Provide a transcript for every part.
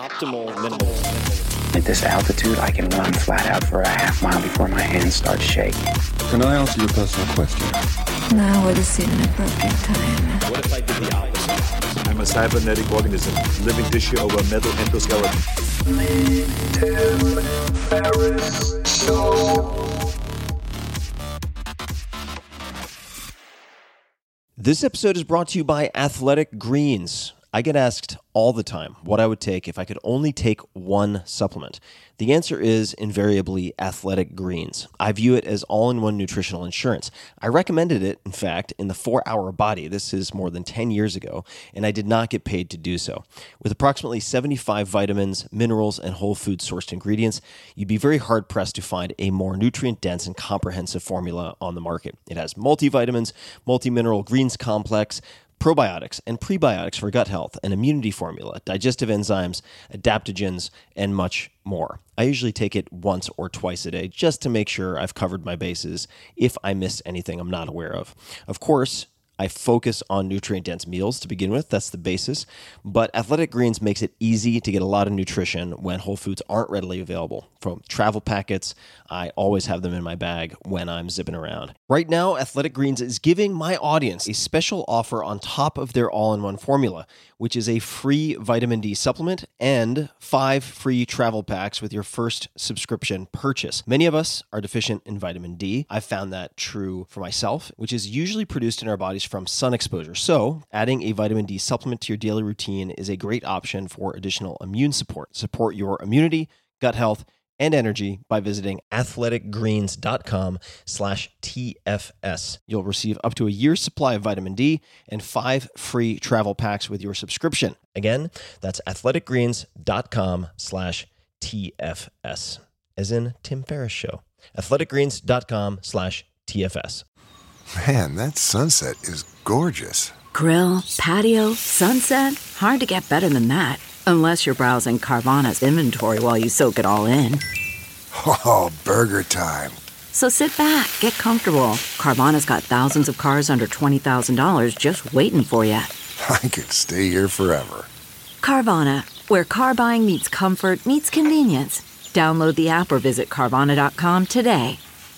Optimal minimalism. At this altitude, I can run flat out for a half mile before my hands start shaking. Can I ask you a personal question? Now would seem an appropriate time. What if I did the opposite? I'm a cybernetic organism, living tissue over a metal endoskeleton. Tim Ferriss Show. This episode is brought to you by Athletic Greens. I get asked all the time what I would take if I could only take one supplement. The answer is invariably Athletic Greens. I view it as all-in-one nutritional insurance. I recommended it, in fact, in the 4-Hour Body. This is more than 10 years ago, and I did not get paid to do so. With approximately 75 vitamins, minerals, and whole food-sourced ingredients, you'd be very hard-pressed to find a more nutrient-dense and comprehensive formula on the market. It has multivitamins, multi-mineral greens complex, probiotics and prebiotics for gut health, an immunity formula, digestive enzymes, adaptogens, and much more. I usually take it once or twice a day just to make sure I've covered my bases if I missed anything I'm not aware of. Of course, I focus on nutrient-dense meals to begin with. That's the basis. But Athletic Greens makes it easy to get a lot of nutrition when whole foods aren't readily available. From travel packets, I always have them in my bag when I'm zipping around. Right now, Athletic Greens is giving my audience a special offer on top of their all-in-one formula, which is a free vitamin D supplement and 5 free travel packs with your first subscription purchase. Many of us are deficient in vitamin D. I've found that true for myself, which is usually produced in our bodies from sun exposure. So, adding a vitamin D supplement to your daily routine is a great option for additional immune support. Support your immunity, gut health, and energy by visiting athleticgreens.com/TFS. You'll receive up to a year's supply of vitamin D and 5 free travel packs with your subscription. Again, that's athleticgreens.com/TFS, as in Tim Ferriss Show. athleticgreens.com/TFS. Man, that sunset is gorgeous. Grill, patio, sunset. Hard to get better than that. Unless you're browsing Carvana's inventory while you soak it all in. Oh, burger time. So sit back, get comfortable. Carvana's got thousands of cars under $20,000 just waiting for you. I could stay here forever. Carvana, where car buying meets comfort meets convenience. Download the app or visit Carvana.com today.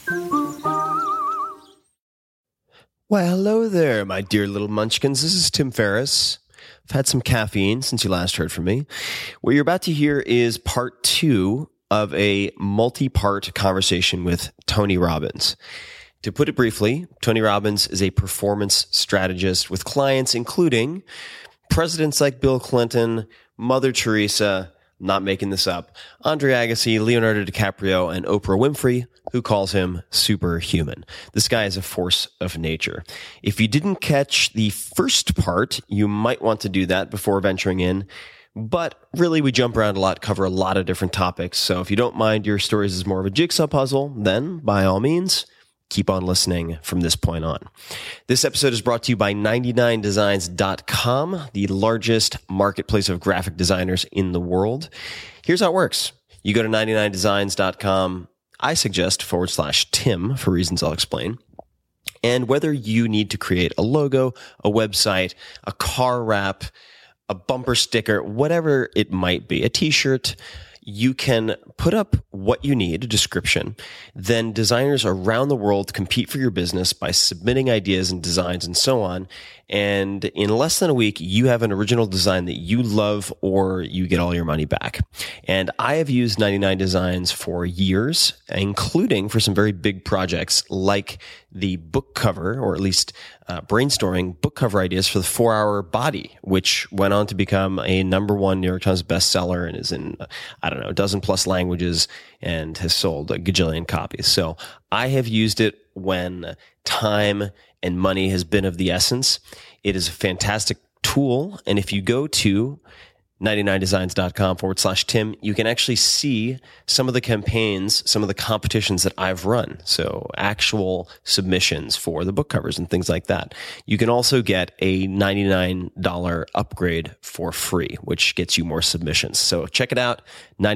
Well, hello there, my dear little munchkins. This is Tim Ferriss. I've had some caffeine since you last heard from me. What you're about to hear is part 2 of a multi-part conversation with Tony Robbins. To put it briefly, Tony Robbins is a performance strategist with clients including presidents like Bill Clinton, Mother Teresa, not making this up, Andre Agassi, Leonardo DiCaprio, and Oprah Winfrey, who calls him superhuman. This guy is a force of nature. If you didn't catch the first part, you might want to do that before venturing in. But really, we jump around a lot, cover a lot of different topics. So if you don't mind your stories as more of a jigsaw puzzle, then by all means, keep on listening from this point on. This episode is brought to you by 99designs.com, the largest marketplace of graphic designers in the world. Here's how it works. You go to 99designs.com. I suggest /Tim for reasons I'll explain. And whether you need to create a logo, a website, a car wrap, a bumper sticker, whatever it might be, a t-shirt, you can put up what you need, a description. Then designers around the world compete for your business by submitting ideas and designs and so on. And in less than a week, you have an original design that you love or you get all your money back. And I have used 99 Designs for years, including for some very big projects like the book cover, or at least brainstorming book cover ideas for the 4-Hour Body, which went on to become a #1 New York Times bestseller and is in, a dozen plus languages and has sold a gajillion copies. So I have used it when time and money has been of the essence. It is a fantastic tool. And if you go to 99designs.com/Tim, you can actually see some of the campaigns, some of the competitions that I've run. So actual submissions for the book covers and things like that. You can also get a $99 upgrade for free, which gets you more submissions. So check it out,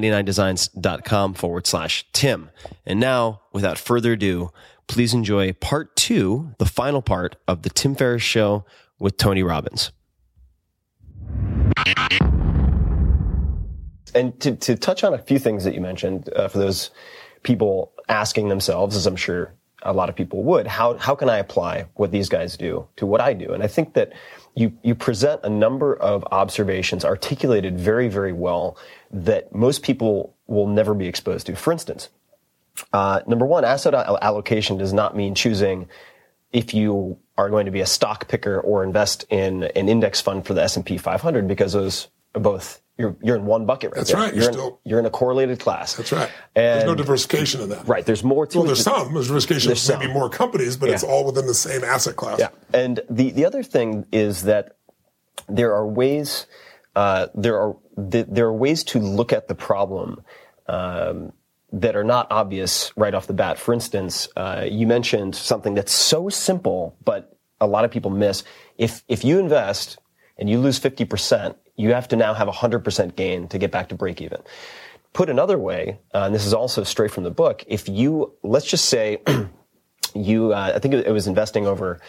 99designs.com/Tim. And now, without further ado, please enjoy part 2, the final part of the Tim Ferriss Show with Tony Robbins. And to touch on a few things that you mentioned, for those people asking themselves, as I'm sure a lot of people would, how can I apply what these guys do to what I do? And I think that you present a number of observations articulated very, very well that most people will never be exposed to. For instance, number one, asset allocation does not mean choosing if you are going to be a stock picker or invest in an index fund for the S&P 500, because those are both, you're in one bucket right That's there. right. You're in a correlated class. That's right. And there's no diversification in that. Right. There's more to it. Well, there's diversification. There's maybe more companies, but it's all within the same asset class. Yeah. And the other thing is that there are ways, there are ways to look at the problem, that are not obvious right off the bat. For instance, you mentioned something that's so simple, but a lot of people miss. If you invest and you lose 50%, you have to now have 100% gain to get back to break even. Put another way, and this is also straight from the book, if you, let's just say you, I think it was investing over,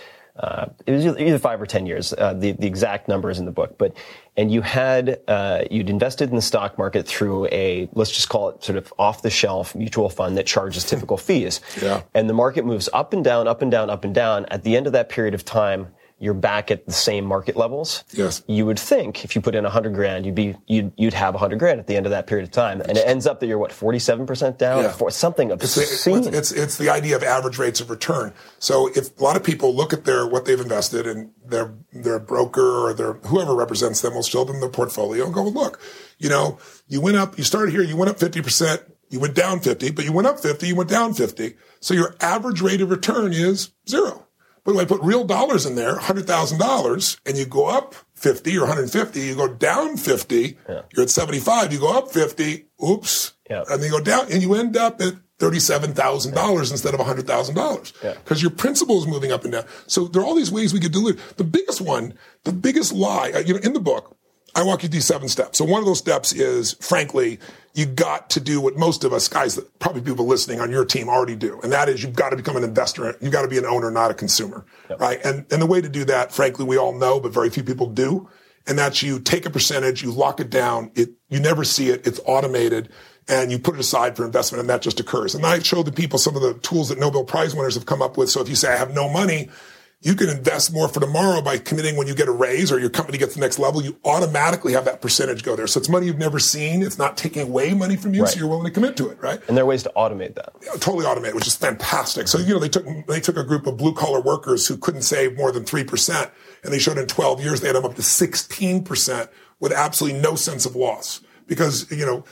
it was either 5 or 10 years. The exact number is in the book, and you had, you'd invested in the stock market through a, let's just call it sort of off the shelf mutual fund that charges typical fees. Yeah. And the market moves up and down, up and down, up and down. At the end of that period of time, you're back at the same market levels. Yes. You would think if you put in $100,000, you'd have $100,000 at the end of that period of time. And it ends up that you're 47% down, or something obscene. It's the idea of average rates of return. So if a lot of people look at what they've invested and their broker or their whoever represents them will show them their portfolio and go, well, look, you went up, you started here, you went up 50%, you went down 50, but you went up 50, you went down 50. So your average rate of return is 0. But when I put real dollars in there, $100,000, and you go up 50 or 150, you go down 50, you're at 75, you go up 50, oops, and then you go down, and you end up at $37,000 instead of $100,000 because your principal is moving up and down. So there are all these ways we could dilute. The biggest one, the biggest lie, in the book, I walk you through 7 steps. So one of those steps is, frankly, you got to do what most of us guys, that probably people listening on your team already do. And that is you've got to become an investor. You've got to be an owner, not a consumer, right? And the way to do that, frankly, we all know, but very few people do. And that's you take a percentage, you lock it down. You never see it. It's automated and you put it aside for investment and that just occurs. And I showed the people some of the tools that Nobel Prize winners have come up with. So if you say, I have no money, you can invest more for tomorrow by committing when you get a raise or your company gets the next level, you automatically have that percentage go there. So it's money you've never seen. It's not taking away money from you, so you're willing to commit to it, right? And there are ways to automate that. Yeah, totally automate, which is fantastic. So, they took a group of blue collar workers who couldn't save more than 3%, and they showed in 12 years they had them up to 16% with absolutely no sense of loss. Because,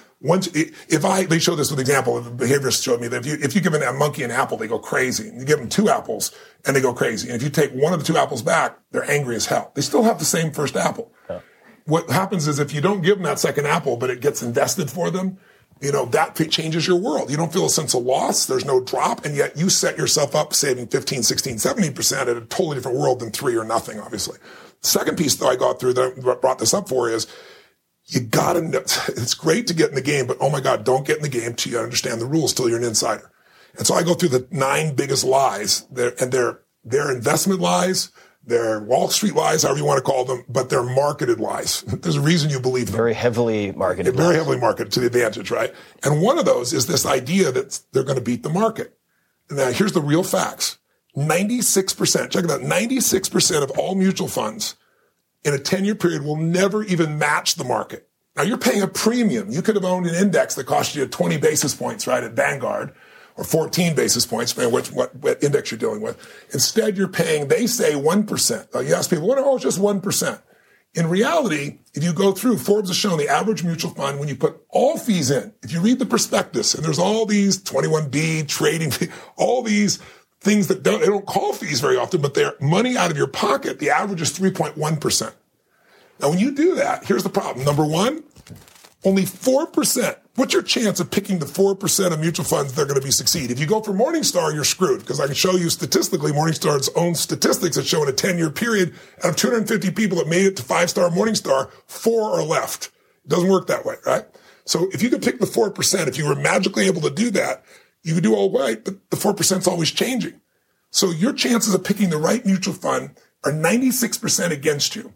they show this with example, the behaviorists showed me that if you give a monkey an apple, they go crazy. And you give them 2 apples and they go crazy. And if you take one of the 2 apples back, they're angry as hell. They still have the same first apple. Yeah. What happens is if you don't give them that second apple, but it gets invested for them, that changes your world. You don't feel a sense of loss. There's no drop. And yet you set yourself up saving 15, 16, 70% at a totally different world than 3 or nothing, obviously. The second piece that I got through that I brought this up for is, you gotta know, it's great to get in the game, but oh my God, don't get in the game till you understand the rules, till you're an insider. And so I go through the 9 biggest lies, and they're investment lies, they're Wall Street lies, however you want to call them, but they're marketed lies. There's a reason you believe them. Very heavily marketed. Very heavily marketed to the advantage, right? And one of those is this idea that they're going to beat the market. Now, here's the real facts. 96%, check it out, 96% of all mutual funds in a 10-year period will never even match the market. Now you're paying a premium. You could have owned an index that cost you 20 basis points, right, at Vanguard, or 14 basis points, depending on what index you're dealing with. Instead, you're paying, they say 1%. You ask people, it's just 1%. In reality, if you go through, Forbes has shown the average mutual fund, when you put all fees in, if you read the prospectus, and there's all these 21B, trading, all these things that they don't call fees very often, but they're money out of your pocket. The average is 3.1%. Now, when you do that, here's the problem. Number one, only 4%. What's your chance of picking the 4% of mutual funds that are going to succeed? If you go for Morningstar, you're screwed, because I can show you statistically, Morningstar's own statistics that show in a 10-year period, out of 250 people that made it to 5-star Morningstar, 4 are left. It doesn't work that way, right? So if you could pick the 4%, if you were magically able to do that, you could do all right, but the 4% is always changing. So your chances of picking the right mutual fund are 96% against you.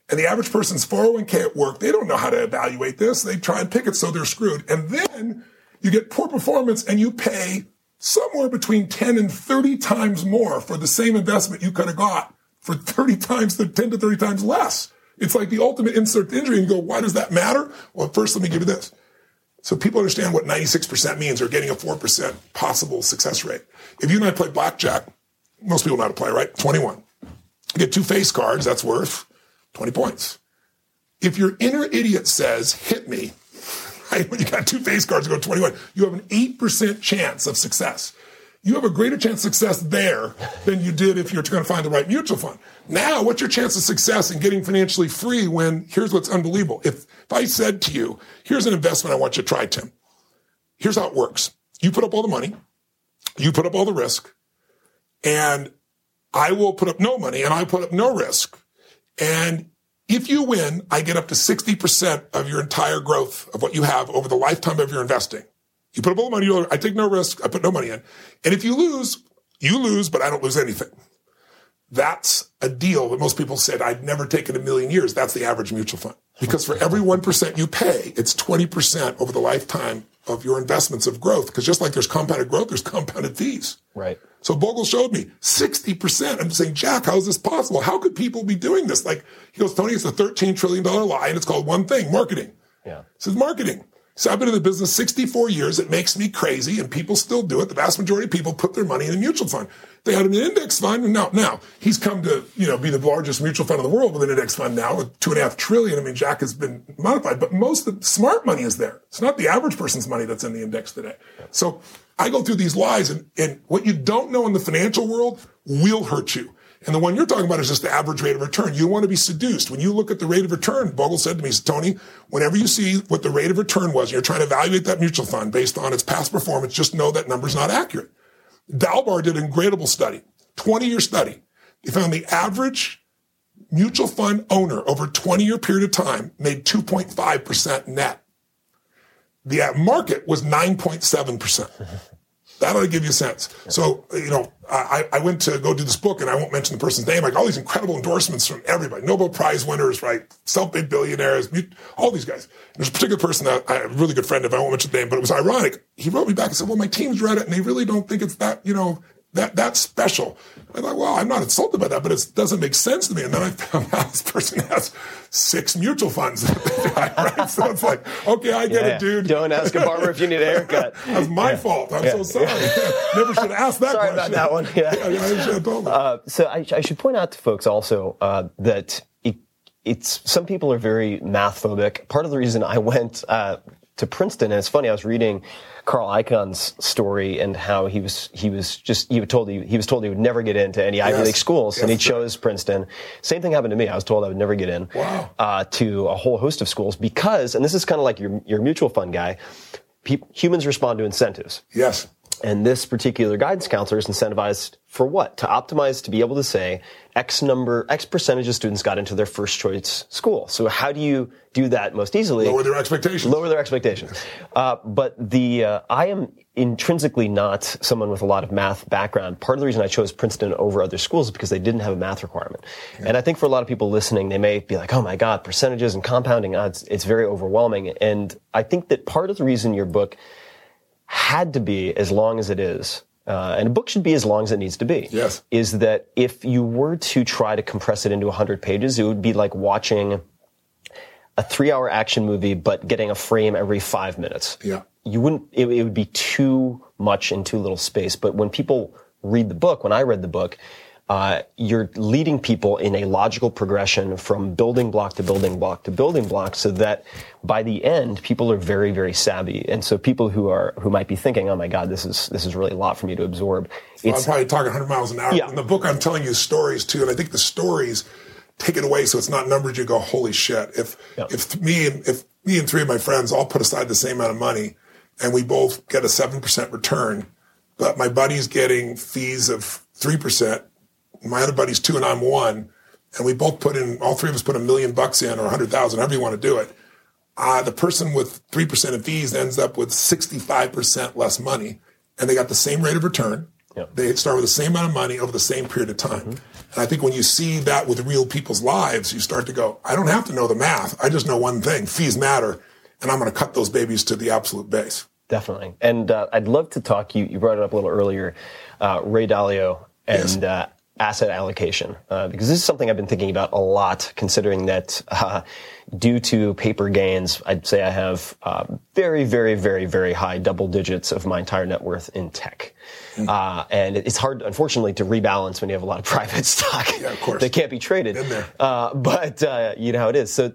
And the average person's 401k at work, they don't know how to evaluate this. They try and pick it, so they're screwed. And then you get poor performance and you pay somewhere between 10 and 30 times more for the same investment you could have got for 10 to 30 times less. It's like the ultimate insert to injury. And you go, why does that matter? Well, first, let me give you this. So people understand what 96% means, or getting a 4% possible success rate. If you and I play blackjack, most people know how to play, right? 21. You get 2 face cards, that's worth 20 points. If your inner idiot says, hit me, right, when you got 2 face cards, you go 21, you have an 8% chance of success. You have a greater chance of success there than you did if you're going to find the right mutual fund. Now, what's your chance of success in getting financially free when, here's what's unbelievable. If I said to you, here's an investment I want you to try, Tim. Here's how it works. You put up all the money, you put up all the risk, and I will put up no money and I put up no risk. And if you win, I get up to 60% of your entire growth of what you have over the lifetime of your investing. You put up all the money, I take no risk, I put no money in. And if you lose, but I don't lose anything. That's a deal that most people said, I'd never take in a million years. That's the average mutual fund. Because for every 1% you pay, it's 20% over the lifetime of your investments of growth. Because just like there's compounded growth, there's compounded fees. Right. So Bogle showed me 60%. I'm saying, Jack, how is this possible? How could people be doing this? Like, he goes, Tony, it's a $13 trillion lie, and it's called one thing, marketing. Yeah. It says marketing. So I've been in the business 64 years. It makes me crazy, and people still do it. The vast majority of people put their money in a mutual fund. They had an index fund, and now he's come to, be the largest mutual fund in the world with an index fund now with $2.5 trillion. I mean, Jack has been modified, but most of the smart money is there. It's not the average person's money that's in the index today. So I go through these lies, and what you don't know in the financial world will hurt you. And the one you're talking about is just the average rate of return. You want to be seduced. When you look at the rate of return, Bogle said to me, Tony, whenever you see what the rate of return was, and you're trying to evaluate that mutual fund based on its past performance, just know that number's not accurate. Dalbar did an incredible study, 20-year study. They found the average mutual fund owner over a 20-year period of time made 2.5% net. The market was 9.7%. That ought to give you a sense. So, I went to go do this book, and I won't mention the person's name. Like all these incredible endorsements from everybody, Nobel Prize winners, right? Self-made billionaires, all these guys. There's a particular person that I have a really good friend of. I won't mention the name, but it was ironic. He wrote me back and said, well, my team's read it, and they really don't think it's that, that's special. I thought, well, I'm not insulted by that, but it doesn't make sense to me. And then I found out this person has 6 mutual funds. Right? So it's like, okay, I get it, dude. Don't ask a barber if you need a haircut. That's my fault. I'm so sorry. Never should have asked that question. Sorry about that one. Yeah. I should have told them. So I should point out to folks also that it's some people are very math phobic. Part of the reason I went to Princeton, and it's funny, I was reading Carl Icahn's story and how he was told he would never get into any Ivy League schools, and he chose Princeton. Same thing happened to me. I was told I would never get in to a whole host of schools because, and this is kind of like your mutual fund guy, humans respond to incentives. Yes. And this particular guidance counselor is incentivized for what? To optimize, to be able to say X percentage of students got into their first choice school. So how do you do that most easily? Lower their expectations. But I am intrinsically not someone with a lot of math background. Part of the reason I chose Princeton over other schools is because they didn't have a math requirement. Yeah. And I think for a lot of people listening, they may be like, oh my God, percentages and compounding, it's very overwhelming. And I think that part of the reason your book had to be as long as it is, and a book should be as long as it needs to be, yes, is that if you were to try to compress it into 100 pages, it would be like watching a 3-hour action movie, but getting a frame every 5 minutes. Yeah. You wouldn't, it would be too much in too little space. But when people read the book, when I read the book, you're leading people in a logical progression from building block to building block to building block, so that by the end, people are very, very savvy. And so people who might be thinking, oh my God, this is really a lot for me to absorb. Well, I'm probably talking 100 miles an hour. Yeah. In the book, I'm telling you stories too, and I think the stories take it away so it's not numbers. You go, holy shit. If me and 3 of my friends all put aside the same amount of money, and we both get a 7% return, but my buddy's getting fees of 3%. My other buddy's 2 and I'm 1, and we both all 3 of us put $1 million in or 100,000, however you want to do it. The person with 3% of fees ends up with 65% less money, and they got the same rate of return. Yep. They start with the same amount of money over the same period of time. Mm-hmm. And I think when you see that with real people's lives, you start to go, I don't have to know the math. I just know one thing, fees matter, and I'm going to cut those babies to the absolute base. Definitely. And I'd love to talk, you brought it up a little earlier, Ray Dalio and asset allocation, because this is something I've been thinking about a lot, considering that due to paper gains, I'd say I have very, very, very, very high double digits of my entire net worth in tech. And it's hard, unfortunately, to rebalance when you have a lot of private stock. Yeah, of course. They can't be traded. In there. But you know how it is. So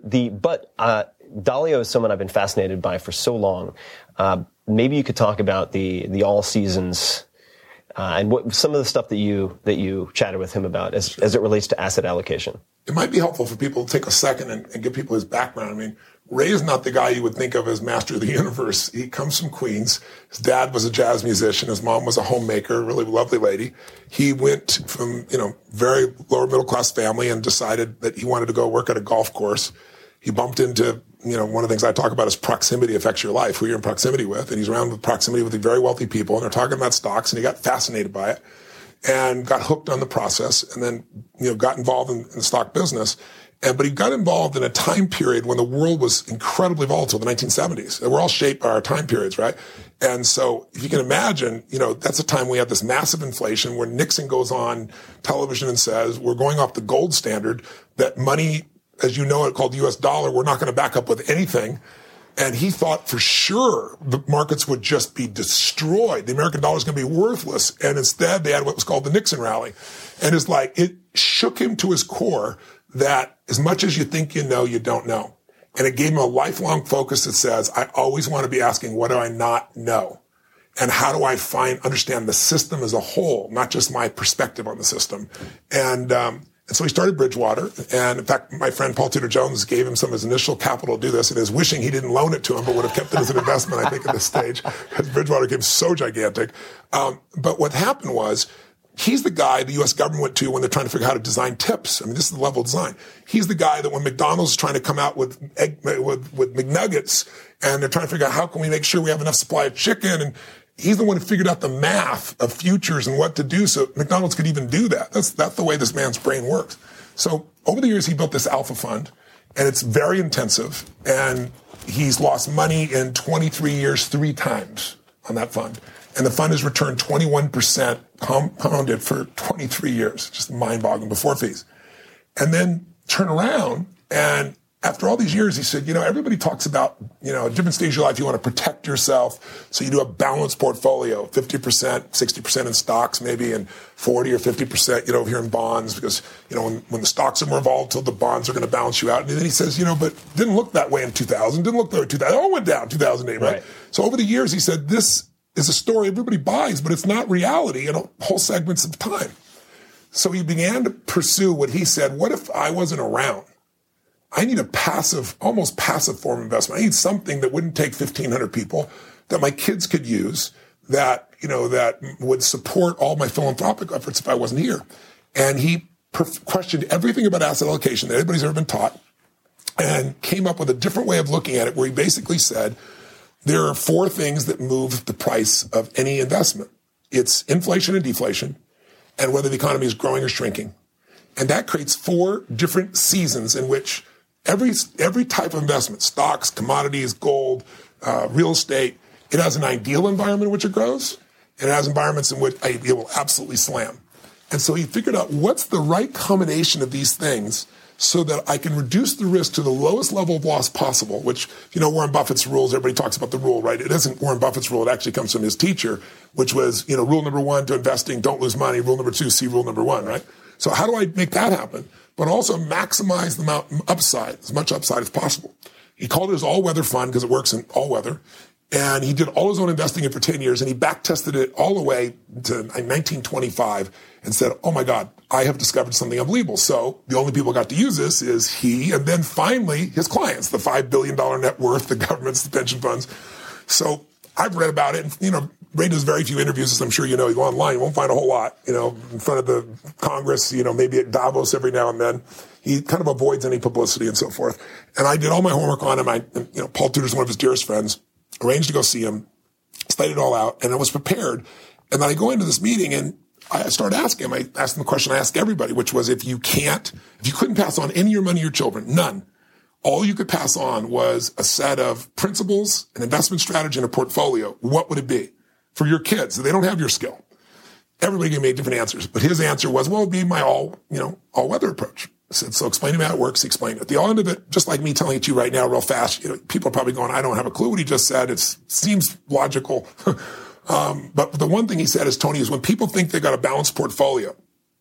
Dalio is someone I've been fascinated by for so long. Maybe you could talk about the all seasons and what some of the stuff that you chatted with him about as it relates to asset allocation. It might be helpful for people to take a second and give people his background. I mean, Ray is not the guy you would think of as master of the universe. He comes from Queens. His dad was a jazz musician. His mom was a homemaker, really lovely lady. He went from, very lower middle class family and decided that he wanted to go work at a golf course. He bumped into, one of the things I talk about is proximity affects your life, who you're in proximity with. And he's around with proximity with the very wealthy people, and they're talking about stocks, and he got fascinated by it and got hooked on the process, and then, got involved in the stock business. But he got involved in a time period when the world was incredibly volatile, the 1970s. And we're all shaped by our time periods, right? And so if you can imagine, that's a time we had this massive inflation where Nixon goes on television and says, we're going off the gold standard, that money, as you know it, called US dollar, we're not going to back up with anything. And he thought for sure the markets would just be destroyed. The American dollar is going to be worthless. And instead they had what was called the Nixon rally. And it's like, it shook him to his core that as much as you think you know, you don't know. And it gave him a lifelong focus that says, I always want to be asking, what do I not know? And how do I understand the system as a whole, not just my perspective on the system? And so he started Bridgewater. And in fact, my friend Paul Tudor Jones gave him some of his initial capital to do this, and is wishing he didn't loan it to him, but would have kept it as an investment, I think, at this stage, because Bridgewater became so gigantic. But what happened was, he's the guy the U.S. government went to when they're trying to figure out how to design tips. I mean, this is the level of design. He's the guy that when McDonald's is trying to come out with McNuggets, and they're trying to figure out how can we make sure we have enough supply of chicken, and he's the one who figured out the math of futures and what to do so McDonald's could even do that. That's the way this man's brain works. So over the years, he built this alpha fund, and it's very intensive, and he's lost money in 23 years 3 times on that fund. And the fund has returned 21% compounded for 23 years. Just mind-boggling before fees. And then turn around, and after all these years, he said, everybody talks about, at different stages of your life, you want to protect yourself. So you do a balanced portfolio, 50%, 60% in stocks maybe, and 40 or 50%, here in bonds, because, when the stocks are more volatile, the bonds are going to balance you out. And then he says, but didn't look that way in 2000, didn't look that way in 2000. It all went down 2008, right? So over the years, he said, this is a story everybody buys, but it's not reality in whole segments of time. So he began to pursue what he said, what if I wasn't around? I need a almost passive form of investment. I need something that wouldn't take 1,500 people, that my kids could use, that would support all my philanthropic efforts if I wasn't here. And he questioned everything about asset allocation that anybody's ever been taught, and came up with a different way of looking at it, where he basically said, there are 4 things that move the price of any investment. It's inflation and deflation, and whether the economy is growing or shrinking. And that creates 4 different seasons in which every type of investment, stocks, commodities, gold, real estate, it has an ideal environment in which it grows, and it has environments in which it will absolutely slam. And so he figured out what's the right combination of these things so that I can reduce the risk to the lowest level of loss possible, which, Warren Buffett's rules, everybody talks about the rule, right? It isn't Warren Buffett's rule. It actually comes from his teacher, which was, rule number 1 to investing, don't lose money. Rule number 2, see rule number 1, right? So how do I make that happen? But also maximize the amount upside, as much upside as possible. He called it his all-weather fund because it works in all weather. And he did all his own investing in for 10 years, and he back-tested it all the way to 1925 and said, oh my God, I have discovered something unbelievable. So the only people who got to use this is he, and then finally his clients, the $5 billion net worth, the governments, the pension funds. So I've read about it, and, Ray does very few interviews, as I'm sure you know. You go online, you won't find a whole lot, in front of the Congress, maybe at Davos every now and then. He kind of avoids any publicity and so forth. And I did all my homework on him. Paul Tudor's one of his dearest friends. Arranged to go see him, studied it all out, and I was prepared. And then I go into this meeting, and I started asking him. I asked him the question I ask everybody, which was, if you couldn't pass on any of your money to your children, none, all you could pass on was a set of principles, an investment strategy, and a portfolio, what would it be for your kids? They don't have your skill. Everybody gave me different answers, but his answer was, well, it'd be my all-weather approach. I said, so explain to me how it works. He explained it. At the end of it, just like me telling it to you right now real fast, people are probably going, I don't have a clue what he just said. It seems logical. But the one thing he said is, Tony, is when people think they got a balanced portfolio,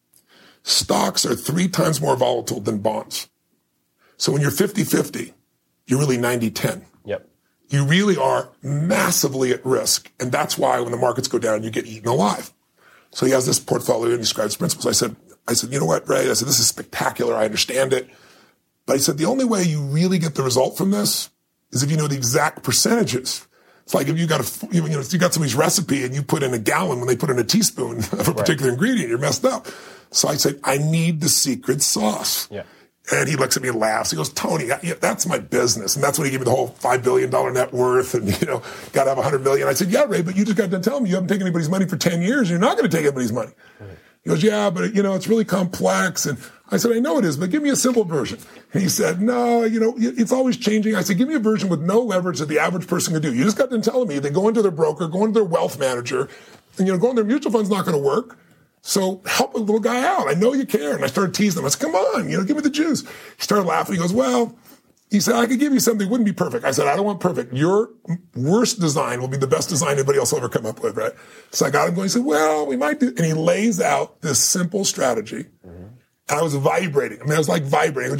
stocks are 3 times more volatile than bonds. So when you're 50-50, you're really 90-10. Yep. You really are massively at risk. And that's why when the markets go down, you get eaten alive. So he has this portfolio and he describes principles. I said, you know what, Ray? I said, this is spectacular. I understand it. But I said, the only way you really get the result from this is if you know the exact percentages. It's like if you got somebody's recipe and you put in a gallon when they put in a teaspoon of a particular ingredient, you're messed up. So I said, I need the secret sauce. Yeah. And he looks at me and laughs. He goes, Tony, that's my business. And that's when he gave me the whole $5 billion net worth and, got to have $100 million. I said, yeah, Ray, but you just got to tell me you haven't taken anybody's money for 10 years. You're not going to take anybody's money. Right. He goes, yeah, but, it's really complex. And I said, I know it is, but give me a simple version. And he said, no, it's always changing. I said, give me a version with no leverage that the average person can do. You just got to tell me they go into their broker, go into their wealth manager, and, going to their mutual fund's not going to work. So help a little guy out. I know you care. And I started teasing him. I said, come on, give me the juice. He started laughing. He goes, well, he said, I could give you something that wouldn't be perfect. I said, I don't want perfect. Your worst design will be the best design anybody else will ever come up with, right? So I got him going. He said, well, we might do. And he lays out this simple strategy. Mm-hmm. And I was vibrating. I was like vibrating.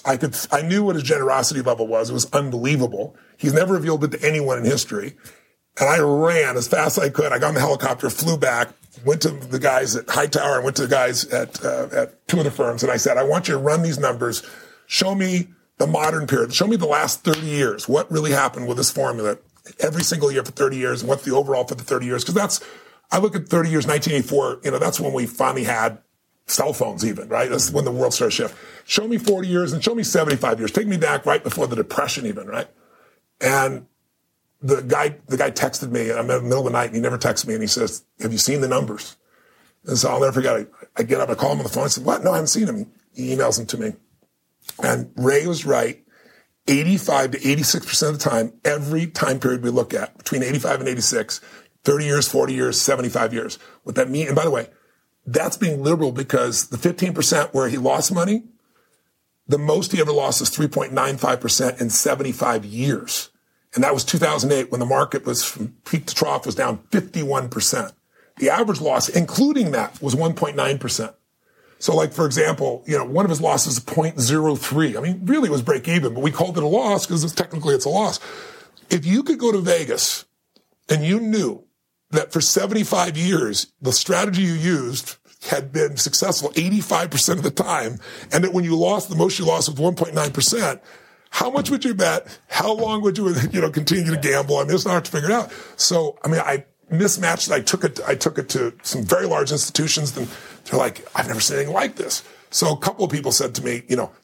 I knew what his generosity level was. It was unbelievable. He's never revealed it to anyone in history. And I ran as fast as I could. I got in the helicopter, flew back, went to the guys at Hightower and went to the guys at 2 of the firms. And I said, I want you to run these numbers. Show me the modern period. Show me the last 30 years. What really happened with this formula every single year for 30 years and what's the overall for the 30 years? Because I look at 30 years, 1984, that's when we finally had cell phones even, right? That's when the world started to shift. Show me 40 years and show me 75 years. Take me back right before the Depression even, right? And the guy texted me, I'm in the middle of the night, and he never texts me, and he says, have you seen the numbers? And so I'll never forget, I get up, I call him on the phone, I said, what? No, I haven't seen him. He emails them to me. And Ray was right, 85 to 86% of the time, every time period we look at, between 85 and 86, 30 years, 40 years, 75 years. What that means, and by the way, that's being liberal because the 15% where he lost money, the most he ever lost is 3.95% in 75 years. And that was 2008 when the market was from peak to trough was down 51%. The average loss, including that, was 1.9%. So like, for example, one of his losses is 0.03. Really it was break even, but we called it a loss because technically it's a loss. If you could go to Vegas and you knew that for 75 years, the strategy you used had been successful 85% of the time, and that when you lost, the most you lost was 1.9%, how much would you bet? How long would you, continue to gamble? It's not hard to figure it out. So, I mismatched it. I took it to some very large institutions, and they're like, I've never seen anything like this. So a couple of people said to me,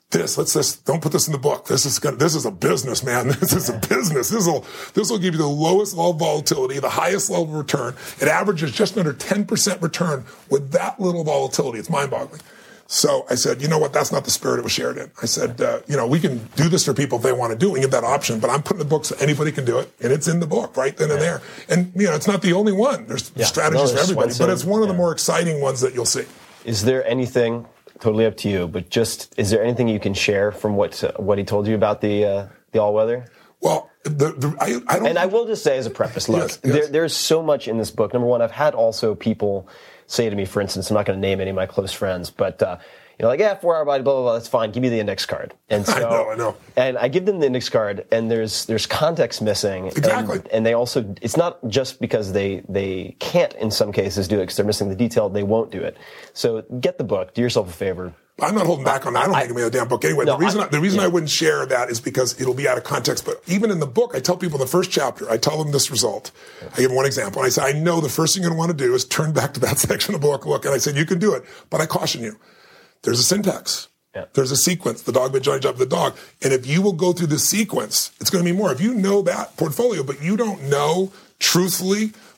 don't put this in the book. This is a business, man. This is a business. This will give you the lowest level of volatility, the highest level of return. It averages just under 10% return with that little volatility. It's mind-boggling. So I said, you know what? That's not the spirit it was shared in. I said, we can do this for people if they want to do it. We give that option, but I'm putting the book so anybody can do it, and it's in the book right then and there. And it's not the only one. There's strategies for everybody, but it's one of the more exciting ones that you'll see. Is there anything? Totally up to you, but is there anything you can share from what he told you about the all-weather? Well, I don't. And I will just say as a preface, look, there's so much in this book. Number one, I've had also people say to me, for instance, I'm not going to name any of my close friends, but 4-hour body, blah, blah, blah, that's fine. Give me the index card. And so, I know. And I give them the index card, and there's context missing. Exactly. And they also, it's not just because they can't in some cases do it because they're missing the detail, they won't do it. So get the book, do yourself a favor. I'm not holding back on that. I don't think I'm in a damn book anyway. No, the reason I wouldn't share that is because it'll be out of context. But even in the book, I tell people in the first chapter, I tell them this result. I give them one example. And I say, I know the first thing you're going to want to do is turn back to that section of the book. Look, and I said, you can do it. But I caution you. There's a syntax. Yeah. There's a sequence. The dog bit Johnny jumped the dog. And if you will go through the sequence, it's going to be more. If you know that portfolio, but you don't know truthfully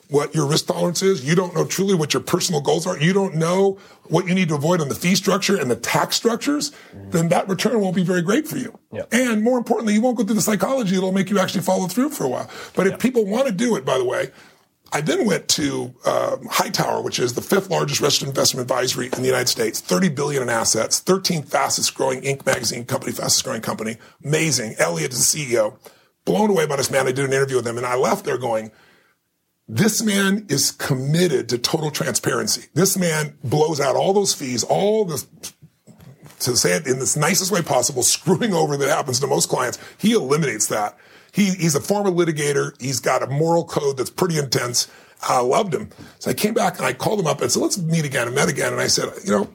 what your risk tolerance is, you don't know truly what your personal goals are, you don't know what you need to avoid on the fee structure and the tax structures, then that return won't be very great for you. Yep. And more importantly, you won't go through the psychology that'll make you actually follow through for a while. But if people want to do it, by the way, I then went to Hightower, which is the 5th largest registered investment advisory in the United States, $30 billion in assets, 13th fastest growing Inc. magazine company, fastest growing company. Amazing. Elliot is the CEO. Blown away by this man. I did an interview with him, and I left there going, this man is committed to total transparency. This man blows out all those fees, all this, to say it in the nicest way possible, screwing over that happens to most clients. He eliminates that. He's a former litigator. He's got a moral code that's pretty intense. I loved him. So I came back and I called him up and said, let's meet again. And met again. And I said,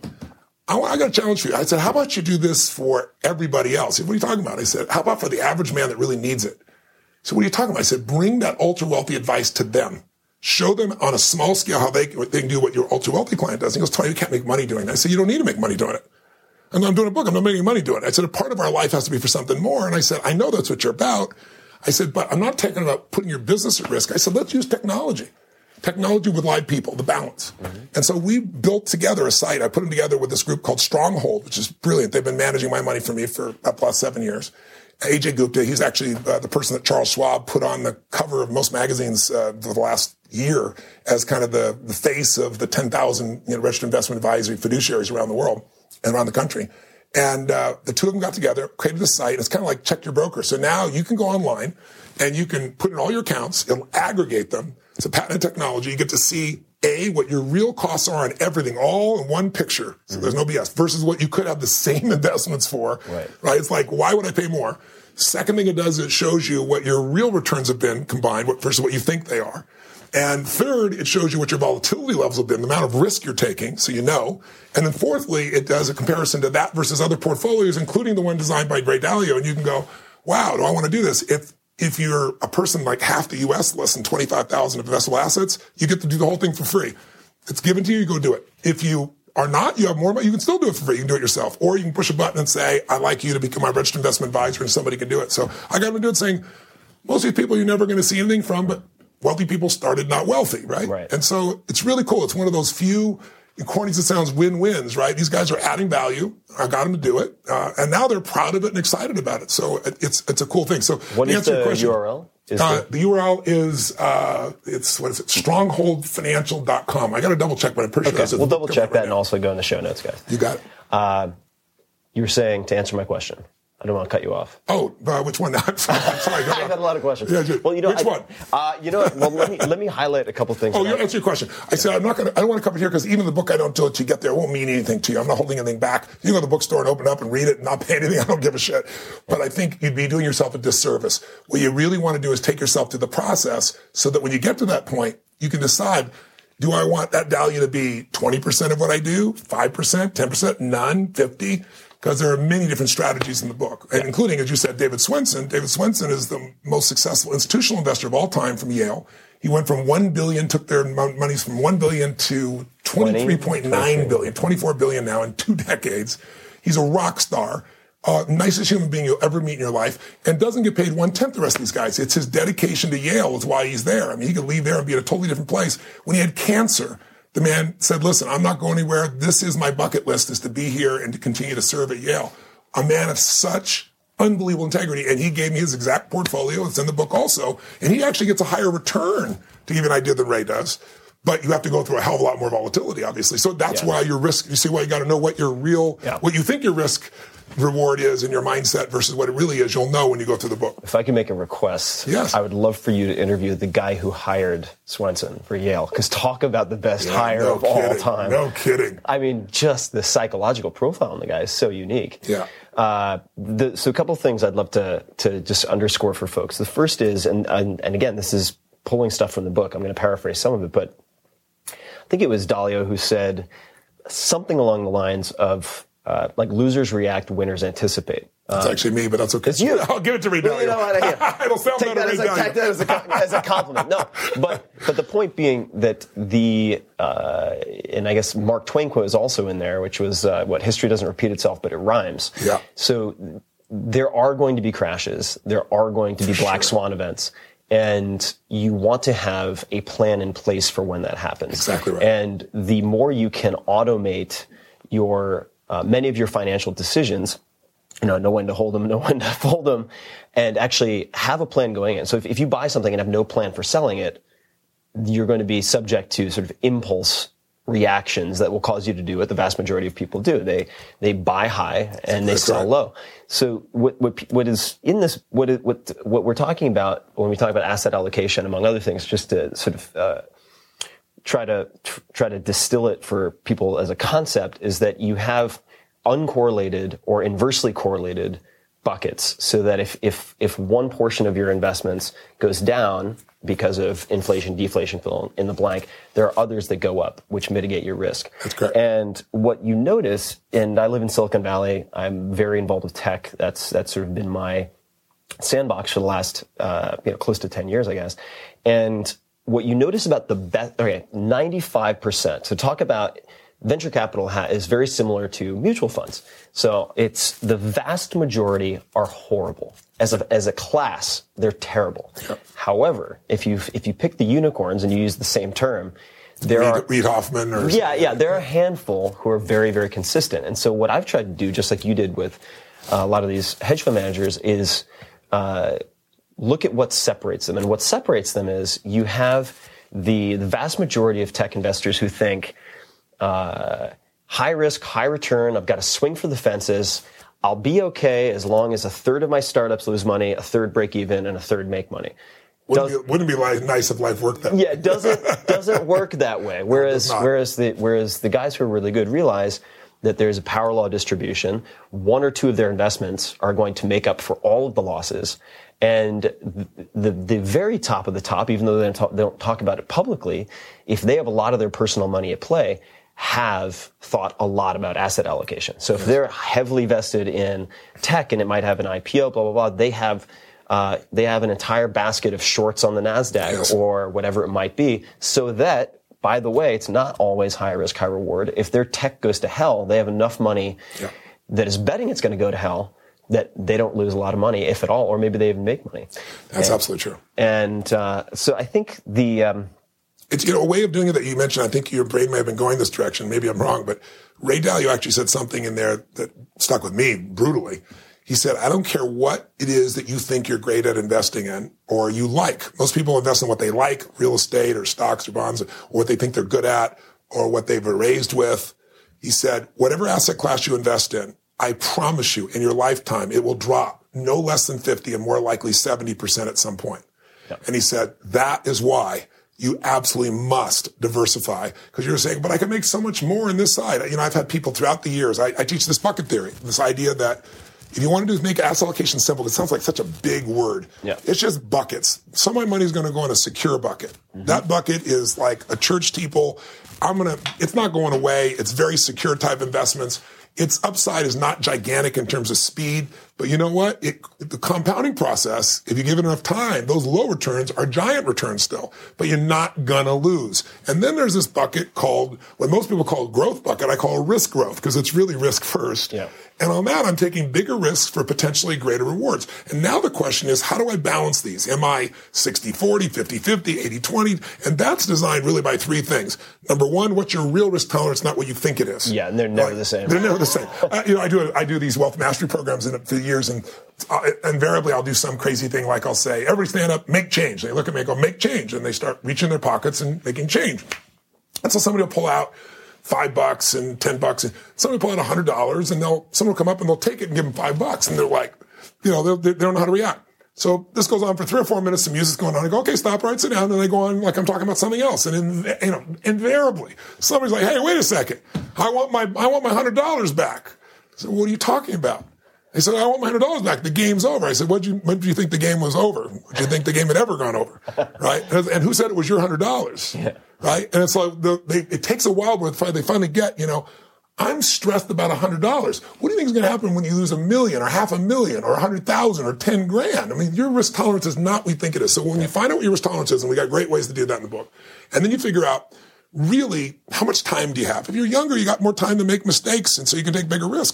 I got a challenge for you. I said, how about you do this for everybody else? He said, what are you talking about? I said, how about for the average man that really needs it? So what are you talking about? I said, bring that ultra wealthy advice to them. Show them on a small scale how they can do what your ultra wealthy client does. And he goes, Tony, you can't make money doing that. I said, you don't need to make money doing it. And I'm doing a book. I'm not making money doing it. I said, a part of our life has to be for something more. And I said, I know that's what you're about. I said, but I'm not talking about putting your business at risk. I said, let's use technology. Technology with live people, the balance. Mm-hmm. And so we built together a site. I put them together with this group called Stronghold, which is brilliant. They've been managing my money for me for about the last 7 years. AJ Gupta, he's actually the person that Charles Schwab put on the cover of most magazines for the last year as kind of the face of the 10,000 registered investment advisory fiduciaries around the world and around the country. And the two of them got together, created a site. It's kind of like Check Your Broker. So now you can go online and you can put in all your accounts. It'll aggregate them. It's a patented technology. You get to see, what your real costs are on everything, all in one picture. So there's no BS, versus what you could have the same investments for. Right? It's like, why would I pay more? Second thing it does is it shows you what your real returns have been combined versus what you think they are. And third, it shows you what your volatility levels have been, the amount of risk you're taking, so you know. And then fourthly, it does a comparison to that versus other portfolios, including the one designed by Ray Dalio. And you can go, wow, do I want to do this? If you're a person like half the U.S. less than 25,000 of investable assets, you get to do the whole thing for free. It's given to you, you go do it. If you are not, you have more money, you can still do it for free. You can do it yourself. Or you can push a button and say, I'd like you to become my registered investment advisor, and somebody can do it. So I got to do it saying, most of these people you're never going to see anything from, but wealthy people started not wealthy, right? And so it's really cool. It's one of those few, corny as it sounds, win-wins, right? These guys are adding value. I got them to do it. And now they're proud of it and excited about it. So it's a cool thing. So what is the URL? The URL is, strongholdfinancial.com. I got to double check, but I'm pretty sure. We'll double check that and also go in the show notes, guys. You got it. You were saying, to answer my question, I don't want to cut you off. Oh, which one? I'm sorry. I've had a lot of questions. Yeah, well, which one? Well, let me highlight a couple things. Oh, you answer your question. I said I don't want to cover it here because even the book I don't do it to get there, it won't mean anything to you. I'm not holding anything back. You can go to the bookstore and open it up and read it and not pay anything. I don't give a shit. But I think you'd be doing yourself a disservice. What you really want to do is take yourself through the process so that when you get to that point, you can decide, do I want that value to be 20% of what I do, 5%, 10%, none, 50%? Because there are many different strategies in the book, and including, as you said, David Swensen. David Swensen is the most successful institutional investor of all time from Yale. He went from $1 billion, took their monies from $1 billion to $23.9 billion, $24 billion now in 2 decades. He's a rock star, nicest human being you'll ever meet in your life, and doesn't get paid 1/10 the rest of these guys. It's his dedication to Yale is why he's there. I mean, he could leave there and be at a totally different place. When he had cancer, the man said, listen, I'm not going anywhere. This is my bucket list, is to be here and to continue to serve at Yale. A man of such unbelievable integrity. And he gave me his exact portfolio. It's in the book also. And he actually gets a higher return, to give you an idea, than Ray does. But you have to go through a hell of a lot more volatility, obviously. So that's why your risk, you see why you got to know what your real, what you think your risk reward is in your mindset versus what it really is. You'll know when you go through the book. If I can make a request, I would love for you to interview the guy who hired Swensen for Yale, because talk about the best hire of all time. No kidding. I mean, just the psychological profile on the guy is so unique. Yeah. So a couple of things I'd love to just underscore for folks. The first is, and again, this is pulling stuff from the book. I'm going to paraphrase some of it, but I think it was Dalio who said something along the lines of, like losers react, winners anticipate. It's actually me, but that's okay. It's you. I'll give it to Ray Dalio. You know what? It'll sound take better. Take that as a compliment. No, but the point being that and I guess Mark Twain quote is also in there, which was what history doesn't repeat itself, but it rhymes. Yeah. So there are going to be crashes. There are going to be black swan events. And you want to have a plan in place for when that happens. Exactly right. And the more you can automate your many of your financial decisions, know when to hold them, know when to fold them, and actually have a plan going in. So if you buy something and have no plan for selling it, you're going to be subject to sort of impulse reactions that will cause you to do what the vast majority of people do. They buy high and they sell low. So what is in this, what we're talking about when we talk about asset allocation, among other things, just to sort of try to distill it for people as a concept, is that you have uncorrelated or inversely correlated buckets, so that if one portion of your investments goes down because of inflation, deflation, fill in the blank, there are others that go up, which mitigate your risk. That's correct. And what you notice, and I live in Silicon Valley, I'm very involved with tech. That's sort of been my sandbox for the last close to 10 years, I guess. And what you notice about the best, 95%. So talk about venture capital is very similar to mutual funds. So it's the vast majority are horrible. As a class, they're terrible. Yep. However, if you pick the unicorns and you use the same term, Reid Hoffman or there are a handful who are very, very consistent. And so what I've tried to do, just like you did with a lot of these hedge fund managers, is look at what separates them. And what separates them is you have the vast majority of tech investors who think high risk, high return, I've got to swing for the fences. I'll be okay as long as a third of my startups lose money, a third break even, and a third make money. Wouldn't be nice if life worked that way. Yeah, it doesn't work that way. Whereas the guys who are really good realize that there's a power law distribution. One or two of their investments are going to make up for all of the losses. And the very top of the top, even though they don't talk about it publicly, if they have a lot of their personal money at play, have thought a lot about asset allocation. So if they're heavily vested in tech and it might have an IPO, blah, blah, blah, they have an entire basket of shorts on the NASDAQ or whatever it might be, so that, by the way, it's not always high risk, high reward. If their tech goes to hell, they have enough money that is betting it's going to go to hell that they don't lose a lot of money, if at all, or maybe they even make money. That's absolutely true. And so I think it's a way of doing it that you mentioned. I think your brain may have been going this direction. Maybe I'm wrong, but Ray Dalio actually said something in there that stuck with me brutally. He said, I don't care what it is that you think you're great at investing in or you like. Most people invest in what they like, real estate or stocks or bonds, or what they think they're good at or what they've been raised with. He said, whatever asset class you invest in, I promise you in your lifetime, it will drop no less than 50 and more likely 70% at some point. Yep. And he said, that is why you absolutely must diversify, because you're saying, but I can make so much more in this side. I've had people throughout the years, I teach this bucket theory, this idea that if you want to make asset allocation simple, it sounds like such a big word. Yeah. It's just buckets. Some of my money is going to go in a secure bucket. Mm-hmm. That bucket is like a church steeple. It's not going away. It's very secure type investments. Its upside is not gigantic in terms of speed, but you know what? The compounding process, if you give it enough time, those low returns are giant returns still, but you're not gonna lose. And then there's this bucket called, what most people call growth bucket, I call risk growth, because it's really risk first. Yeah. And on that, I'm taking bigger risks for potentially greater rewards. And now the question is, how do I balance these? Am I 60-40, 50-50, 80-20? And that's designed really by three things. Number one, what's your real risk tolerance, not what you think it is. Yeah, and they're never the same. They're never the same. I do these wealth mastery programs for years, and invariably I'll do some crazy thing like I'll say, everybody stand up, make change. They look at me and go, make change. And they start reaching in their pockets and making change. And so somebody will pull out $5 and $10, and somebody pull out $100, and someone will come up and they'll take it and give them $5, and they're like, they don't know how to react. So this goes on for 3 or 4 minutes. The music's going on. I go, okay, stop, right, sit down. And they go on like I'm talking about something else. And invariably, somebody's like, hey, wait a second. I want my $100 back. I said, what are you talking about? They said, I want my $100 back. The game's over. I said, when do you think the game was over? Would you think the game had ever gone over? Right? And who said it was your $100? Yeah. Right? And it's like, it takes a while before they finally get, I'm stressed about $100. What do you think is going to happen when you lose $1 million or $500,000 or 100,000 or 10 grand? I mean, your risk tolerance is not what you think it is. So when you find out what your risk tolerance is, and we got great ways to do that in the book, and then you figure out really how much time do you have? If you're younger, you got more time to make mistakes, and so you can take bigger risks.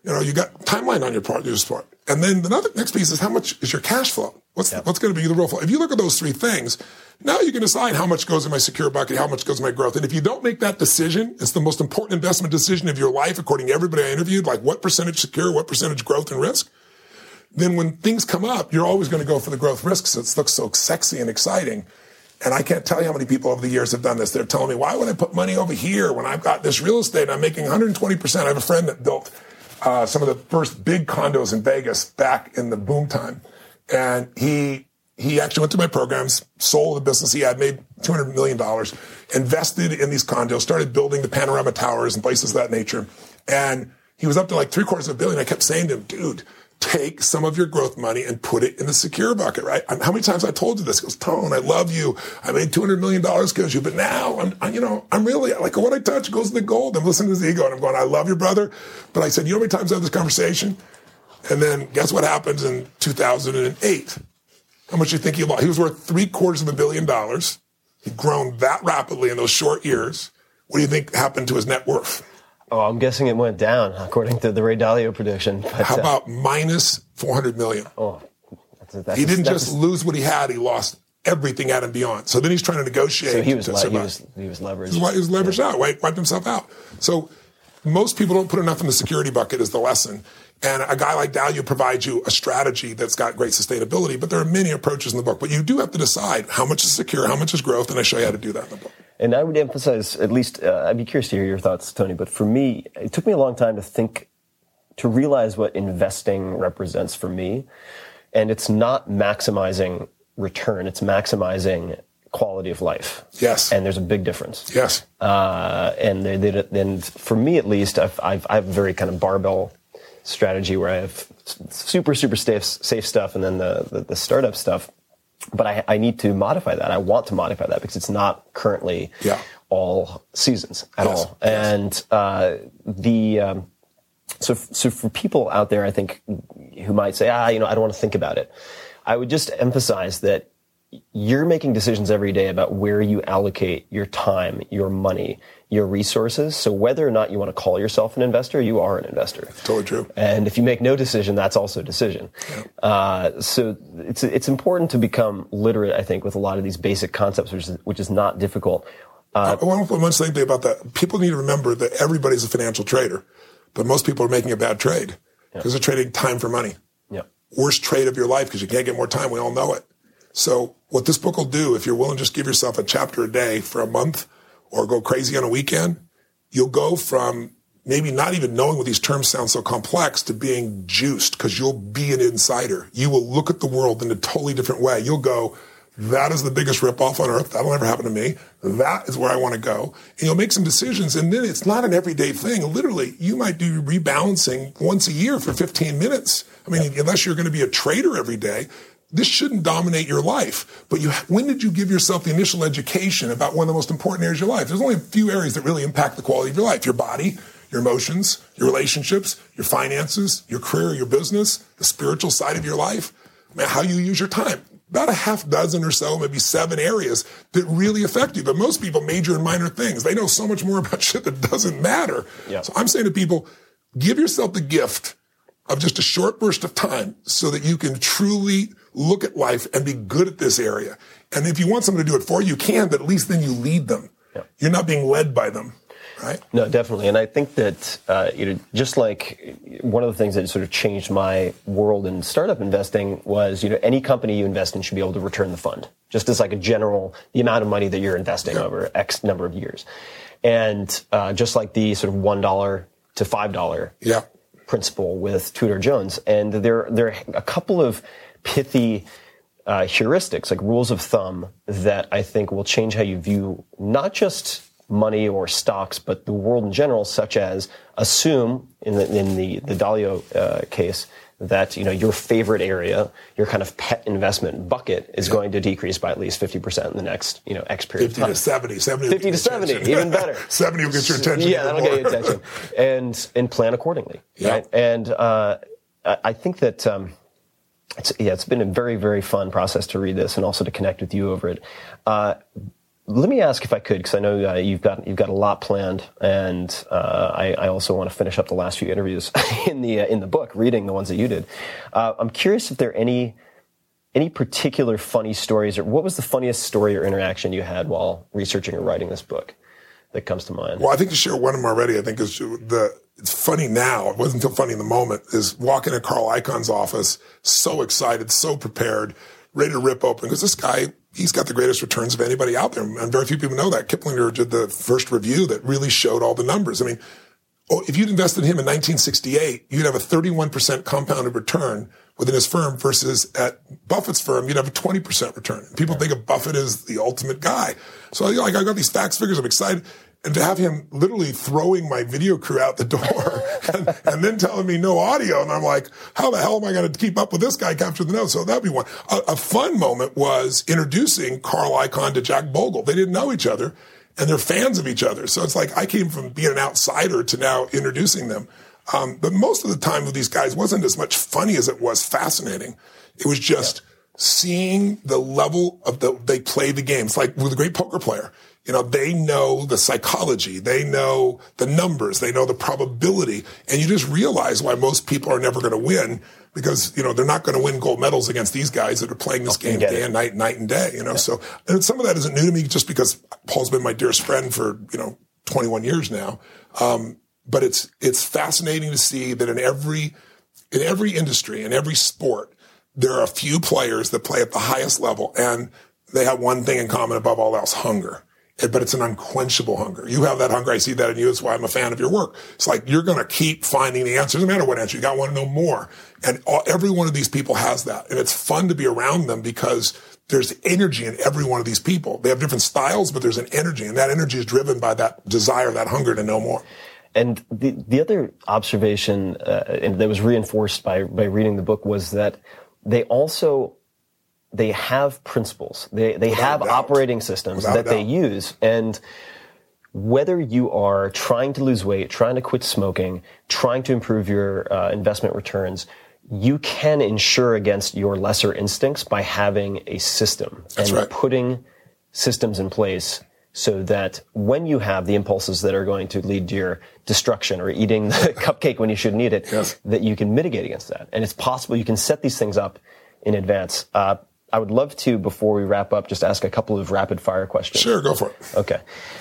You got timeline on your part. And then the next piece is how much is your cash flow? What's going to be the real flow? If you look at those three things, now you can decide how much goes in my secure bucket, how much goes in my growth. And if you don't make that decision, it's the most important investment decision of your life, according to everybody I interviewed, like what percentage secure, what percentage growth and risk. Then when things come up, you're always going to go for the growth risk. So it looks so sexy and exciting. And I can't tell you how many people over the years have done this. They're telling me, why would I put money over here when I've got this real estate and I'm making 120%? I have a friend that built some of the first big condos in Vegas back in the boom time. And he actually went through my programs, sold the business he had, made $200 million, invested in these condos, started building the Panorama Towers and places of that nature. And he was up to like $750 million. I kept saying to him, dude, take some of your growth money and put it in the secure bucket, right? How many times I told you this? He goes, Tone, I love you. I made $200 million because of you, but now I'm really, like, what I touch goes to the gold. I'm listening to his ego and I'm going, I love you, brother. But I said, you know how many times I have this conversation? And then guess what happens in 2008? How much do you think he lost? He was worth $750 million. He'd grown that rapidly in those short years. What do you think happened to his net worth? Oh, I'm guessing it went down, according to the Ray Dalio prediction. But, how about minus $400 million? Oh, he didn't just lose what he had; he lost everything at and beyond. So then he's trying to negotiate. So he was leveraged. He was leveraged out. Wiped himself out. So most people don't put enough in the security bucket is the lesson. And a guy like Dalio provides you a strategy that's got great sustainability. But there are many approaches in the book. But you do have to decide how much is secure, how much is growth, and I show you how to do that in the book. And I would emphasize, at least, I'd be curious to hear your thoughts, Tony, but for me, it took me a long time to realize what investing represents for me. And it's not maximizing return, it's maximizing quality of life. Yes. And there's a big difference. Yes. And for me, at least, I have a very kind of barbell strategy where I have super safe stuff and then the startup stuff. But I need to modify that. I want to modify that because it's not currently all seasons at all. And so for people out there, I think, who might say, I don't want to think about it. I would just emphasize that you're making decisions every day about where you allocate your time, your money, your resources. So whether or not you want to call yourself an investor, you are an investor. Totally true. And if you make no decision, that's also a decision. Yeah. So it's important to become literate, I think, with a lot of these basic concepts, which is not difficult. One thing about that, people need to remember that everybody's a financial trader, but most people are making a bad trade because they're trading time for money. Yeah. Worst trade of your life because you can't get more time. We all know it. So what this book will do, if you're willing to just give yourself a chapter a day for a month or go crazy on a weekend, you'll go from maybe not even knowing what these terms sound so complex to being juiced because you'll be an insider. You will look at the world in a totally different way. You'll go, that is the biggest ripoff on earth. That'll never happen to me. That is where I want to go. And you'll make some decisions. And then it's not an everyday thing. Literally, you might do rebalancing once a year for 15 minutes. I mean, unless you're going to be a trader every day, this shouldn't dominate your life. But when did you give yourself the initial education about one of the most important areas of your life? There's only a few areas that really impact the quality of your life. Your body, your emotions, your relationships, your finances, your career, your business, the spiritual side of your life, how you use your time. About a half dozen or so, maybe 7 areas that really affect you. But most people major in minor things. They know so much more about shit that doesn't matter. Yeah. So I'm saying to people, give yourself the gift of just a short burst of time so that you can truly look at life and be good at this area. And if you want someone to do it for you, you can, but at least then you lead them. Yeah. You're not being led by them, right? No, definitely. And I think that, just like one of the things that sort of changed my world in startup investing was, any company you invest in should be able to return the fund, just as like a general, the amount of money that you're investing over X number of years. And just like the sort of $1 to $5 principle with Tudor Jones. And there are a couple of pithy heuristics, like rules of thumb, that I think will change how you view not just money or stocks, but the world in general, such as assume in the Dalio case that your favorite area, your kind of pet investment bucket, is going to decrease by at least 50% in the next X period of time. 50 to 70, 50 to 70, even better. 70 will get your attention. Yeah, that'll get your attention, and plan accordingly. Yeah. Right? And I think that. It's been a very, very fun process to read this and also to connect with you over it. let me ask if I could, because I know you've got a lot planned, and I also want to finish up the last few interviews in the book, reading the ones that you did. I'm curious if there are any particular funny stories, or what was the funniest story or interaction you had while researching or writing this book that comes to mind? Well, I think to share one of them already, I think it's funny now. It wasn't until funny in the moment, is walking in Carl Icahn's office, so excited, so prepared, ready to rip open, because this guy, he's got the greatest returns of anybody out there. And very few people know that. Kiplinger did the first review that really showed all the numbers. I mean, if you'd invested in him in 1968, you'd have a 31% compounded return within his firm, versus at Buffett's firm, you'd have a 20% return. People think of Buffett as the ultimate guy. So I got these facts, figures, I'm excited. And to have him literally throwing my video crew out the door and then telling me no audio. And I'm like, how the hell am I going to keep up with this guy capture the notes? So that'd be one. A fun moment was introducing Carl Icahn to Jack Bogle. They didn't know each other, and they're fans of each other. So it's like I came from being an outsider to now introducing them. But most of the time with these guys wasn't as much funny as it was fascinating. It was just seeing the level of they play the game. It's like with a great poker player. You know, they know the psychology, they know the numbers, they know the probability, and you just realize why most people are never going to win, because, you know, they're not going to win gold medals against these guys that are playing this game day and night and day, you know. Yeah. So, and some of that isn't new to me just because Paul's been my dearest friend for, 21 years now. But it's fascinating to see that in every industry, in every sport, there are a few players that play at the highest level, and they have one thing in common above all else: hunger. But it's an unquenchable hunger. You have that hunger. I see that in you. That's why I'm a fan of your work. It's like you're going to keep finding the answer. Doesn't matter what answer. You got to want to know more. And every one of these people has that. And it's fun to be around them because there's energy in every one of these people. They have different styles, but there's an energy. And that energy is driven by that desire, that hunger to know more. And the other observation and that was reinforced by reading the book was that they have principles. They have operating systems that they use. And whether you are trying to lose weight, trying to quit smoking, trying to improve your investment returns, you can insure against your lesser instincts by having a system. That's and right. Putting systems in place so that when you have the impulses that are going to lead to your destruction, or eating the cupcake when you shouldn't eat it, that you can mitigate against that. And it's possible you can set these things up in advance. I would love to, before we wrap up, just ask a couple of rapid fire questions. Sure, go for it. Okay.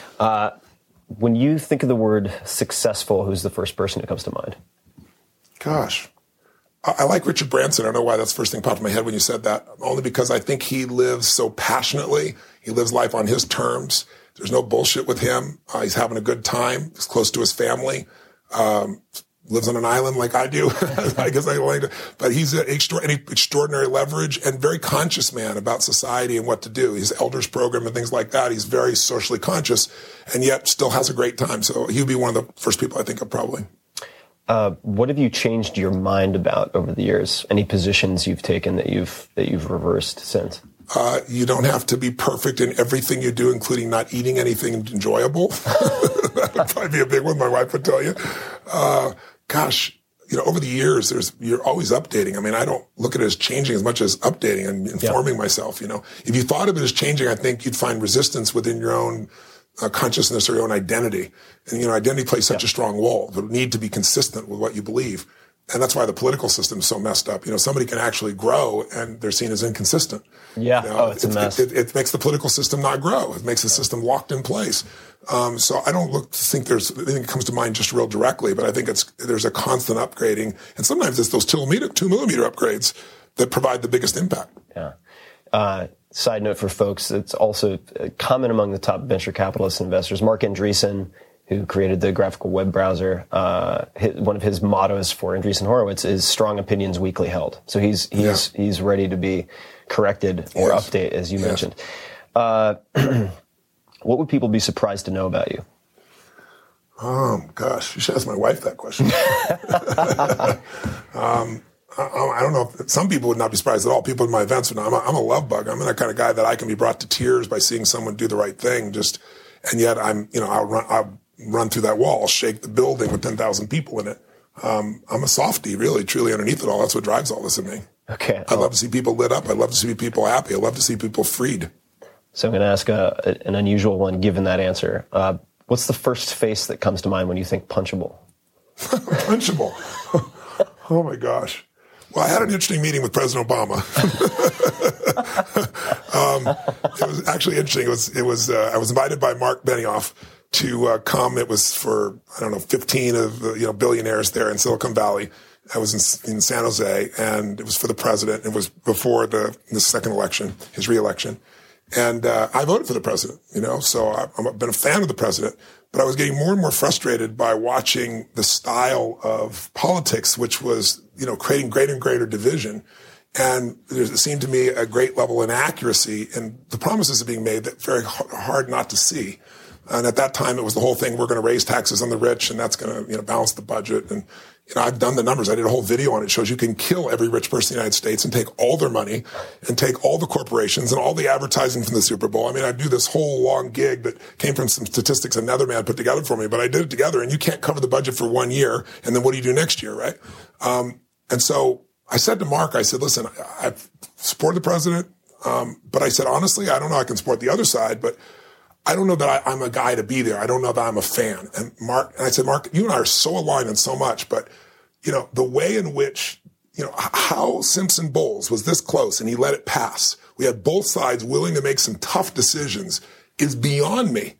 When you think of the word successful, who's the first person who comes to mind? Gosh. I like Richard Branson. I don't know why that's the first thing popped in my head when you said that. Only because I think he lives so passionately. He lives life on his terms. There's no bullshit with him. He's having a good time. He's close to his family. Lives on an island like I do. I guess I like to, but he's an extraordinary leverage and very conscious man about society and what to do. His elders program and things like that. He's very socially conscious and yet still has a great time. So he would be one of the first people I think of probably. What have you changed your mind about over the years? Any positions you've taken that you've reversed since? You don't have to be perfect in everything you do, including not eating anything enjoyable. That would probably be a big one. My wife would tell you. Gosh, over the years, you're always updating. I mean, I don't look at it as changing as much as updating and informing myself. If you thought of it as changing, I think you'd find resistance within your own consciousness or your own identity. And, identity plays such a strong role. It would need to be consistent with what you believe. And that's why the political system is so messed up. Somebody can actually grow and they're seen as inconsistent. Yeah. It's a mess. It makes the political system not grow. It makes the system locked in place. So I don't think there's anything that comes to mind just real directly, but I think there's a constant upgrading. And sometimes it's those 2 millimeter upgrades that provide the biggest impact. Yeah. Side note for folks, it's also common among the top venture capitalist investors. Mark Andreessen, who created the graphical web browser, one of his mottos for Andreessen Horowitz is "strong opinions weakly held." So he's ready to be corrected or update, as you mentioned. What would people be surprised to know about you? Gosh, you should ask my wife that question. I don't know. Some people would not be surprised at all. People in my events would not. I'm a love bug. I'm the kind of guy that I can be brought to tears by seeing someone do the right thing. And yet I'll run through that wall, shake the building with 10,000 people in it. I'm a softie, really, truly underneath it all. That's what drives all this in me. Okay. I love to see people lit up. I love to see people happy. I love to see people freed. So I'm going to ask an unusual one, given that answer. What's the first face that comes to mind when you think punchable? Punchable. Oh my gosh. Well, I had an interesting meeting with President Obama. It was actually interesting. It was. I was invited by Mark Benioff to come. It was for 15 of billionaires there in Silicon Valley. I was in San Jose, and it was for the president. It was before the second election, his re-election. And I voted for the president, so I've been a fan of the president. But I was getting more and more frustrated by watching the style of politics, which was, creating greater and greater division. And there seemed to me a great level of inaccuracy in the promises that are being made that very hard not to see. And at that time, it was the whole thing, we're going to raise taxes on the rich, and that's going to balance the budget. And I've done the numbers. I did a whole video on it. It shows you can kill every rich person in the United States and take all their money and take all the corporations and all the advertising from the Super Bowl. I mean, I do this whole long gig that came from some statistics another man put together for me, but I did it together, and you can't cover the budget for 1 year, and then what do you do next year, right? And so I said to Mark, I said, listen, I support the president, but I said, honestly, I don't know I can support the other side, but I don't know that I'm a guy to be there. I don't know that I'm a fan. And I said, Mark, you and I are so aligned in so much, but, the way in which, how Simpson Bowles was this close and he let it pass. We had both sides willing to make some tough decisions is beyond me.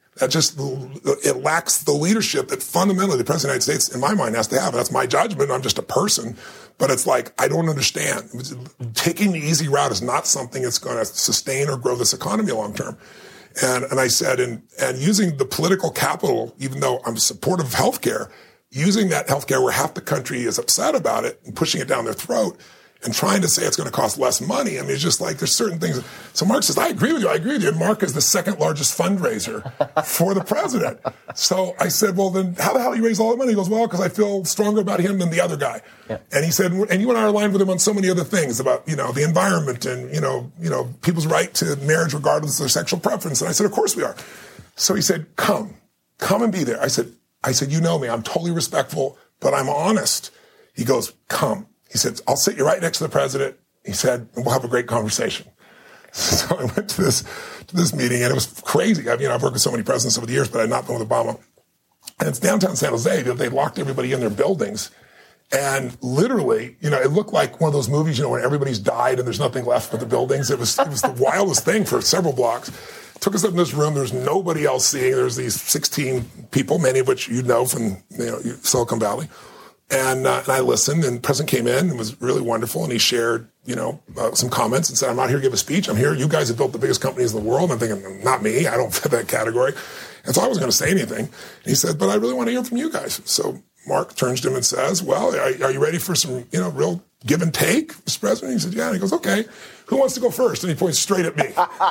It lacks the leadership that fundamentally the President of the United States, in my mind, has to have. That's my judgment. I'm just a person. But it's like, I don't understand. Taking the easy route is not something that's going to sustain or grow this economy long term. And I said, and using the political capital, even though I'm supportive of healthcare, using that healthcare where half the country is upset about it and pushing it down their throat and trying to say it's going to cost less money. I mean, it's just like there's certain things. So Mark says, I agree with you. And Mark is the second largest fundraiser for the president. So I said, well, then how the hell do you raise all that money? He goes, well, because I feel stronger about him than the other guy. Yeah. And he said, and you and I are aligned with him on so many other things about, the environment and, people's right to marriage regardless of their sexual preference. And I said, of course we are. So he said, come and be there. I said, you know me. I'm totally respectful, but I'm honest. He goes, come. He said, I'll sit you right next to the president. He said, and we'll have a great conversation. So I went to this meeting, and it was crazy. I've worked with so many presidents over the years, but I'd not been with Obama. And it's downtown San Jose. They locked everybody in their buildings. And literally, it looked like one of those movies, when everybody's died and there's nothing left but the buildings. It was the wildest thing for several blocks. Took us up in this room. There's nobody else seeing. There's these 16 people, many of which from Silicon Valley. And I listened, and the president came in and was really wonderful, and he shared, some comments and said, I'm not here to give a speech. I'm here. You guys have built the biggest companies in the world. And I'm thinking, not me. I don't fit that category. And so I wasn't going to say anything. And he said, but I really want to hear from you guys. So Mark turns to him and says, well, are you ready for some, real give and take, Mr. President? He said, yeah. And he goes, okay, who wants to go first? And he points straight at me.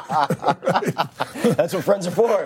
That's what friends are for.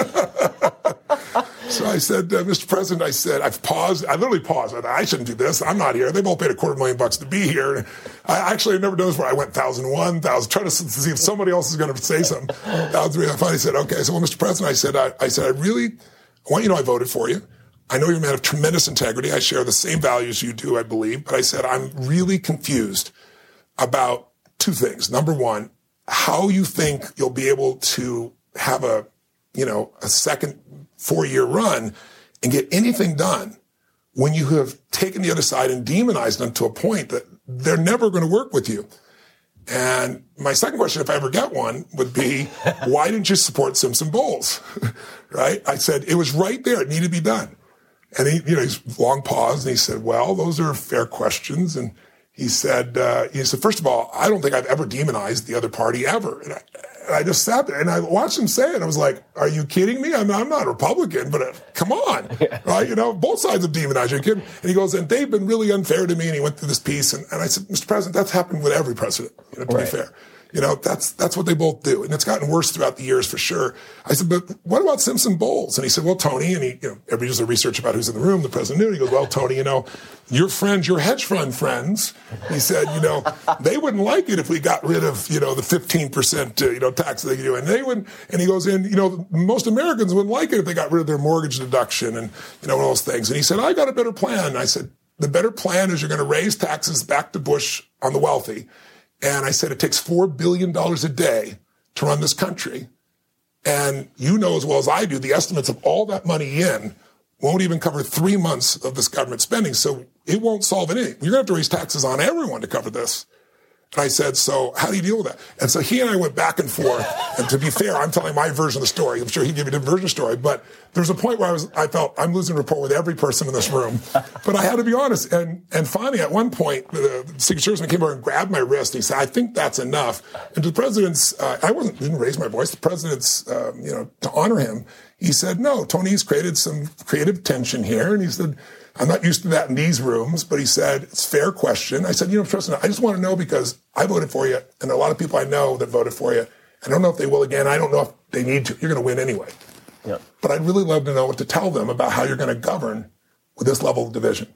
So I said, Mr. President, I've paused. I literally paused. I shouldn't do this. I'm not here. They've all paid $250,000 to be here. I actually have never done this before. I went 1,001, 1,000, trying to see if somebody else is going to say something. 1,003. I finally said, okay. So, well, Mr. President, I said, I want you to know I voted for you. I know you're a man of tremendous integrity. I share the same values you do, I believe. But I said, I'm really confused about two things. Number one, how you think you'll be able to have a second 4-year run and get anything done when you have taken the other side and demonized them to a point that they're never going to work with you. And my second question, if I ever get one, would be, why didn't you support Simpson Bowles? Right? I said, it was right there. It needed to be done. And he's long paused, and he said, well, those are fair questions. And he said, first of all, I don't think I've ever demonized the other party ever. And I just sat there and I watched him say it. I was like, are you kidding me? I'm not a Republican, but come on. Yeah. Right? Both sides have demonized you. And he goes, and they've been really unfair to me. And he went through this piece. And I said, Mr. President, that's happened with every president, to be fair. That's what they both do. And it's gotten worse throughout the years for sure. I said, but what about Simpson Bowles? And he said, well, Tony, and he, everybody does the research about who's in the room. The president knew. He goes, well, Tony, your friends, your hedge fund friends, he said, they wouldn't like it if we got rid of, the 15%, tax they do. And they wouldn't, and he goes in, most Americans wouldn't like it if they got rid of their mortgage deduction and, all those things. And he said, I got a better plan. And I said, the better plan is you're going to raise taxes back to Bush on the wealthy. And I said, it takes $4 billion a day to run this country. And you know as well as I do, the estimates of all that money in won't even cover 3 months of this government spending. So it won't solve anything. You're going to have to raise taxes on everyone to cover this. And I said, so how do you deal with that? And so he and I went back and forth. And to be fair, I'm telling my version of the story. I'm sure he'd give you a different version of the story. But there's a point where I felt I'm losing rapport with every person in this room. But I had to be honest. And finally, at one point, the Secret Serviceman came over and grabbed my wrist. And he said, I think that's enough. And to the president's, didn't raise my voice. The president's, to honor him, he said, no, Tony's created some creative tension here. And he said, I'm not used to that in these rooms, but he said, it's a fair question. I said, President, I just want to know because I voted for you, and a lot of people I know that voted for you. I don't know if they will again. I don't know if they need to. You're going to win anyway. Yeah. But I'd really love to know what to tell them about how you're going to govern with this level of division.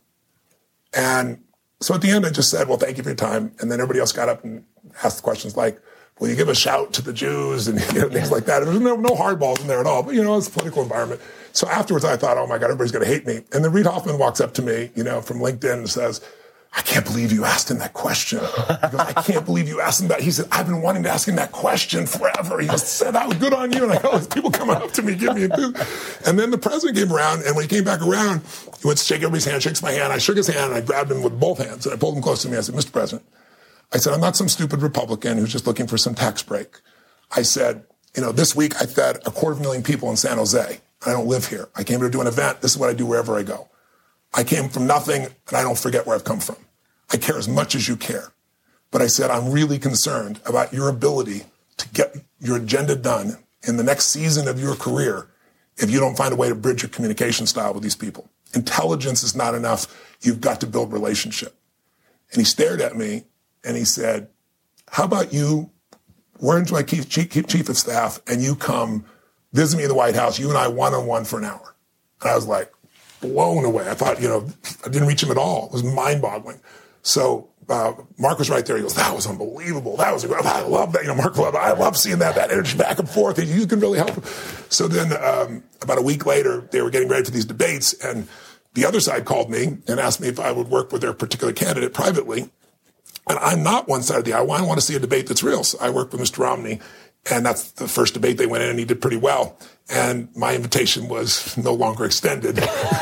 And so at the end, I just said, well, thank you for your time. And then everybody else got up and asked the questions like, will you give a shout to the Jews and things like that. There was no hardballs in there at all, but it's a political environment. So afterwards I thought, oh my God, everybody's going to hate me. And then Reid Hoffman walks up to me, from LinkedIn and says, I can't believe you asked him that question. He goes, I can't believe you asked him that. He said, I've been wanting to ask him that question forever. He goes, said that was good on you. And I got all these people coming up to me, giving me enthusiasm. And then the president came around, and when he came back around, he went to shake everybody's hand, shakes my hand. I shook his hand, and I grabbed him with both hands, and I pulled him close to me. I said, Mr. President, I said, I'm not some stupid Republican who's just looking for some tax break. I said, this week I fed 250,000 people in San Jose. I don't live here. I came here to do an event. This is what I do wherever I go. I came from nothing, and I don't forget where I've come from. I care as much as you care. But I said, I'm really concerned about your ability to get your agenda done in the next season of your career if you don't find a way to bridge your communication style with these people. Intelligence is not enough. You've got to build relationship. And he stared at me, and he said, how about you, we're into my chief of staff, and you come visit me in the White House, you and I one-on-one for an hour. And I was like blown away. I thought, I didn't reach him at all. It was mind-boggling. So Mark was right there. He goes, that was unbelievable. That was, I love that. Mark, I love seeing that energy back and forth. You can really help. So then about a week later, they were getting ready for these debates, and the other side called me and asked me if I would work with their particular candidate privately. And I'm not one side of the aisle. I want to see a debate that's real. So I worked with Mr. Romney, and that's the first debate they went in, and he did pretty well. And my invitation was no longer extended.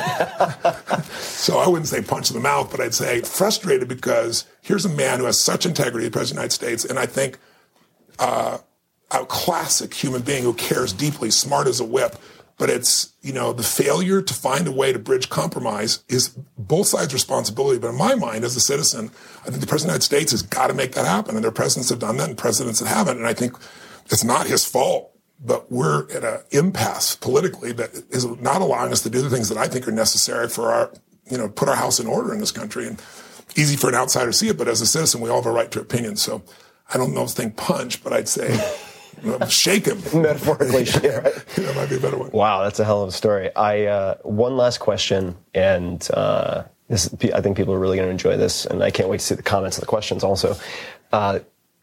So I wouldn't say punch in the mouth, but I'd say frustrated because here's a man who has such integrity, the President of the United States, and I think a classic human being who cares deeply, smart as a whip. But it's, the failure to find a way to bridge compromise is both sides' responsibility. But in my mind, as a citizen, I think the President of the United States has got to make that happen. And their presidents have done that and presidents that haven't. And I think it's not his fault, but we're at an impasse politically that is not allowing us to do the things that I think are necessary for our, put our house in order in this country. And easy for an outsider to see it, but as a citizen, we all have a right to opinion. So I don't know if it's thing punch, but I'd say shake him. Metaphorically, shake. Right? That might be a better one. Wow, that's a hell of a story. One last question, and I think people are really going to enjoy this, and I can't wait to see the comments and the questions also. I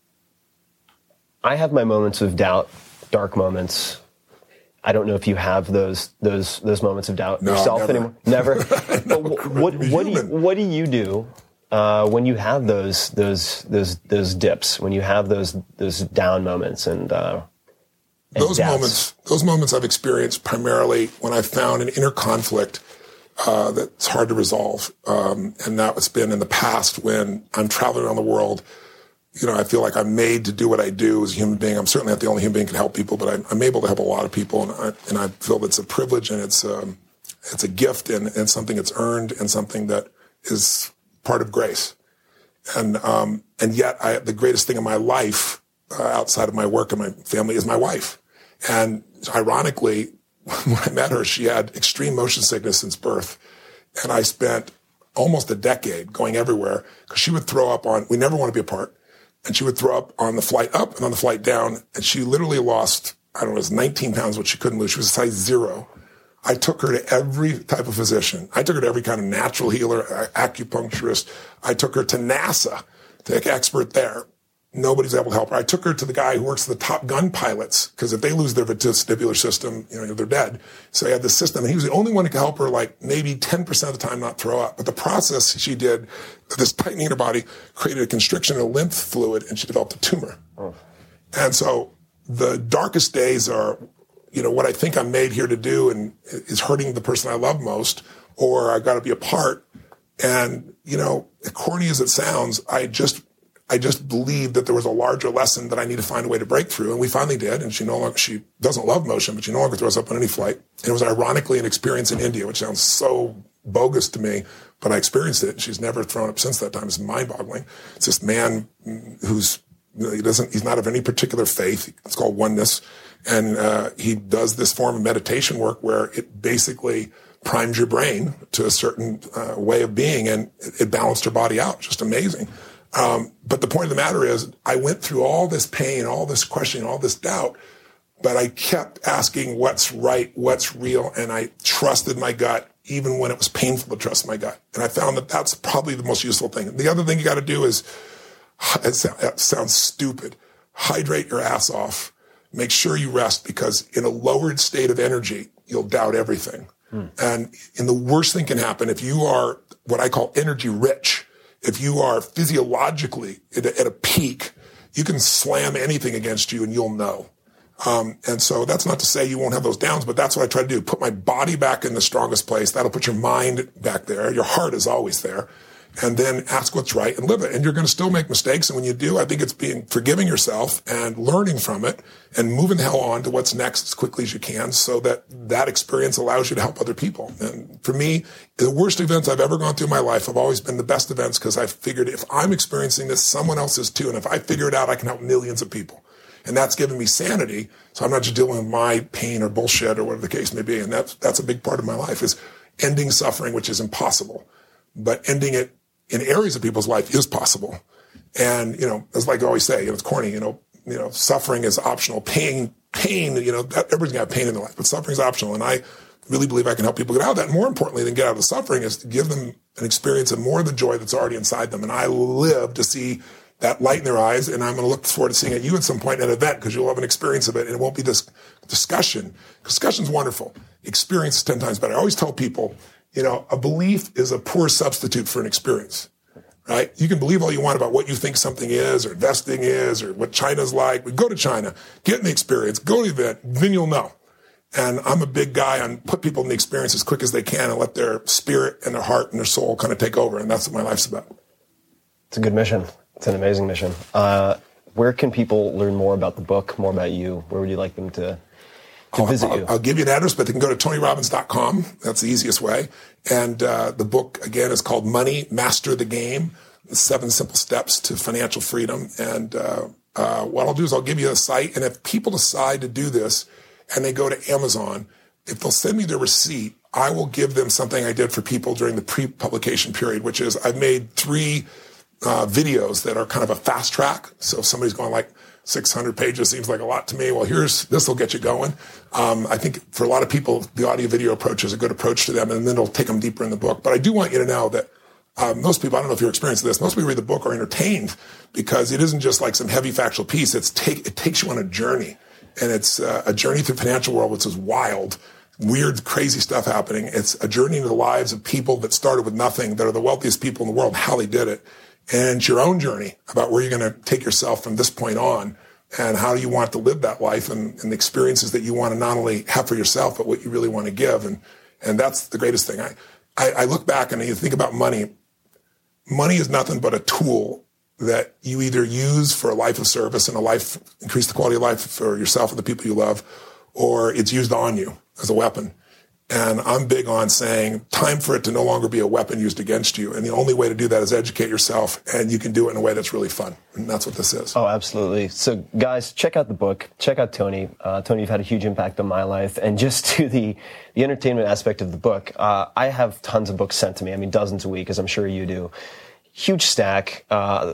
have my moments of doubt, dark moments. I don't know if you have those moments of doubt yourself anymore. Never. What do you do when you have those dips, when you have those down moments and those doubts? moments I've experienced primarily when I found an inner conflict that's hard to resolve, and that's been in the past when I'm traveling around the world. I feel like I'm made to do what I do as a human being. I'm certainly not the only human being who can help people, but I'm able to help a lot of people, and I feel it's a privilege and it's a gift and something that's earned and something that is part of grace. And yet the greatest thing in my life, outside of my work and my family, is my wife. And ironically, when I met her, she had extreme motion sickness since birth. And I spent almost a decade going everywhere because she would throw up we never want to be apart. And she would throw up on the flight up and on the flight down. And she literally lost, it was 19 pounds, which she couldn't lose. She was a size 0. I took her to every type of physician. I took her to every kind of natural healer, acupuncturist. I took her to NASA, the expert there. Nobody's able to help her. I took her to the guy who works with the Top Gun pilots, because if they lose their vestibular system, they're dead. So he had this system, and he was the only one who could help her, like maybe 10% of the time not throw up. But the process she did, this tightening in her body, created a constriction of the lymph fluid, and she developed a tumor. Oh. And so the darkest days are what I think I'm made here to do and is hurting the person I love most, or I got to be apart. And, corny as it sounds, I just believed that there was a larger lesson that I need to find a way to break through. And we finally did. And she doesn't love motion, but she no longer throws up on any flight. And it was ironically an experience in India, which sounds so bogus to me, but I experienced it. She's never thrown up since that time. It's mind-boggling. It's this man who's, he's not of any particular faith. It's called oneness. And he does this form of meditation work where it basically primes your brain to a certain way of being, and it balanced her body out. Just amazing. But the point of the matter is, I went through all this pain, all this questioning, all this doubt, but I kept asking what's right, what's real, and I trusted my gut, even when it was painful to trust my gut. And I found that that's probably the most useful thing. The other thing you got to do is, it sounds stupid, hydrate your ass off. Make sure you rest, because in a lowered state of energy, you'll doubt everything. And the worst thing can happen if you are what I call energy rich. If you are physiologically at a peak, you can slam anything against you and you'll know. And so that's not to say you won't have those downs, but that's what I try to do. Put my body back in the strongest place. That'll put your mind back there. Your heart is always there. And then ask what's right and live it. And you're going to still make mistakes. And when you do, I think it's forgiving yourself and learning from it and moving the hell on to what's next as quickly as you can, so that experience allows you to help other people. And for me, the worst events I've ever gone through in my life have always been the best events, because I figured if I'm experiencing this, someone else is too. And if I figure it out, I can help millions of people. And that's given me sanity. So I'm not just dealing with my pain or bullshit or whatever the case may be. And that's a big part of my life, is ending suffering, which is impossible, but ending it in areas of people's life is possible. And, as like I always say, it's corny, suffering is optional. Pain, everybody's got pain in their life, but suffering is optional. And I really believe I can help people get out of that. And more importantly than get out of the suffering is to give them an experience of more of the joy that's already inside them. And I live to see that light in their eyes. And I'm going to look forward to seeing you at some point at an event, because you'll have an experience of it. And it won't be this discussion. Discussion's wonderful. Experience is 10 times better. I always tell people, a belief is a poor substitute for an experience, right? You can believe all you want about what you think something is, or investing is, or what China's like. We go to China, get in the experience, go to the event, then you'll know. And I'm a big guy on put people in the experience as quick as they can and let their spirit and their heart and their soul kind of take over. And that's what my life's about. It's a good mission. It's an amazing mission. Where can people learn more about the book, more about you? Where would you like them to visit you? I'll give you an address, but they can go to TonyRobbins.com. That's the easiest way. And the book, again, is called Money, Master the Game, the 7 Simple Steps to Financial Freedom. And what I'll do is I'll give you a site. And if people decide to do this and they go to Amazon, if they'll send me their receipt, I will give them something I did for people during the pre-publication period, which is I've made 3 videos that are kind of a fast track. So if somebody's going like 600 pages seems like a lot to me. Well, this will get you going. I think for a lot of people, the audio video approach is a good approach to them, and then it'll take them deeper in the book. But I do want you to know that most people, I don't know if you're experiencing this, most people read the book are entertained, because it isn't just like some heavy factual piece. It takes you on a journey, and it's a journey through the financial world, which is wild, weird, crazy stuff happening. It's a journey into the lives of people that started with nothing, that are the wealthiest people in the world, how they did it. And it's your own journey about where you're going to take yourself from this point on, and how you want to live that life, and the experiences that you want to not only have for yourself, but what you really want to give. And that's the greatest thing. I look back and you think about money. Money is nothing but a tool that you either use for a life of service and increase the quality of life for yourself and the people you love, or it's used on you as a weapon. And I'm big on saying time for it to no longer be a weapon used against you. And the only way to do that is educate yourself, and you can do it in a way that's really fun. And that's what this is. Oh, absolutely. So guys, check out the book. Check out Tony. Tony, you've had a huge impact on my life. And just to the entertainment aspect of the book, I have tons of books sent to me. I mean, dozens a week, as I'm sure you do. Huge stack.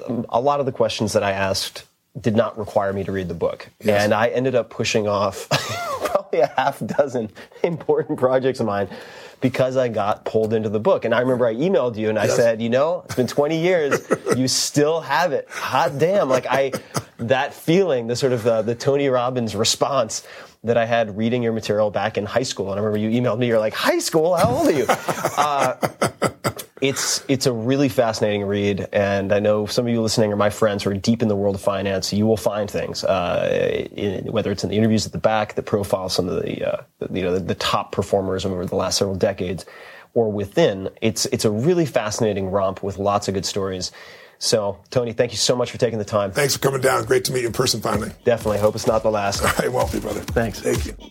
A lot of the questions that I asked did not require me to read the book. Yes. And I ended up pushing off probably a half dozen important projects of mine because I got pulled into the book. And I remember I emailed you and I said, it's been 20 years. You still have it. Hot damn. That feeling, the sort of the Tony Robbins response that I had reading your material back in high school. And I remember you emailed me, you're like, high school? How old are you? It's a really fascinating read, and I know some of you listening are my friends who are deep in the world of finance. You will find things, whether it's in the interviews at the back that profile some of the top performers over the last several decades, or within. It's a really fascinating romp with lots of good stories. So, Tony, thank you so much for taking the time. Thanks for coming down. Great to meet you in person finally. Definitely. Hope it's not the last. All right, well, brother. Thanks. Thank you.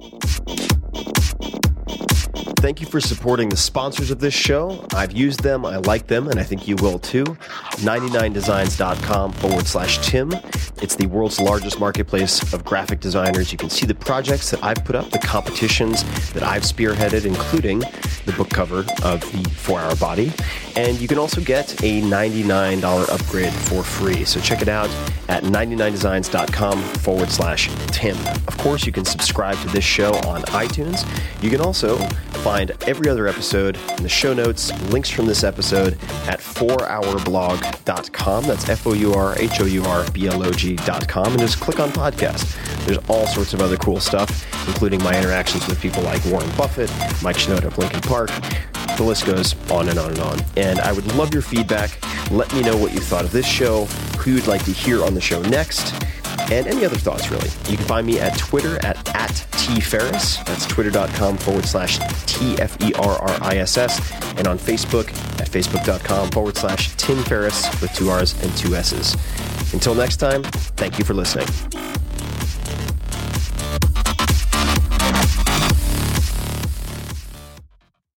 Thank you for supporting the sponsors of this show. I've used them, I like them, and I think you will too. 99designs.com/Tim. It's the world's largest marketplace of graphic designers. You can see the projects that I've put up, the competitions that I've spearheaded, including the book cover of the 4-Hour Body. And you can also get a $99 upgrade for free. So check it out at 99designs.com/Tim. Of course, you can subscribe to this show on iTunes. You can also find every other episode in the show notes, links from this episode at 4hourblog.com. That's FOURHOURBLOG.com. And just click on podcast. There's all sorts of other cool stuff, including my interactions with people like Warren Buffett, Mike Shinoda of Linkin Park. The list goes on and on and on. And I would love your feedback. Let me know what you thought of this show, who you'd like to hear on the show next, and any other thoughts, really. You can find me at Twitter at @TFerriss. That's twitter.com/TFERRISS. And on Facebook at facebook.com/Tim Ferriss with 2 R's and 2 S's. Until next time, thank you for listening.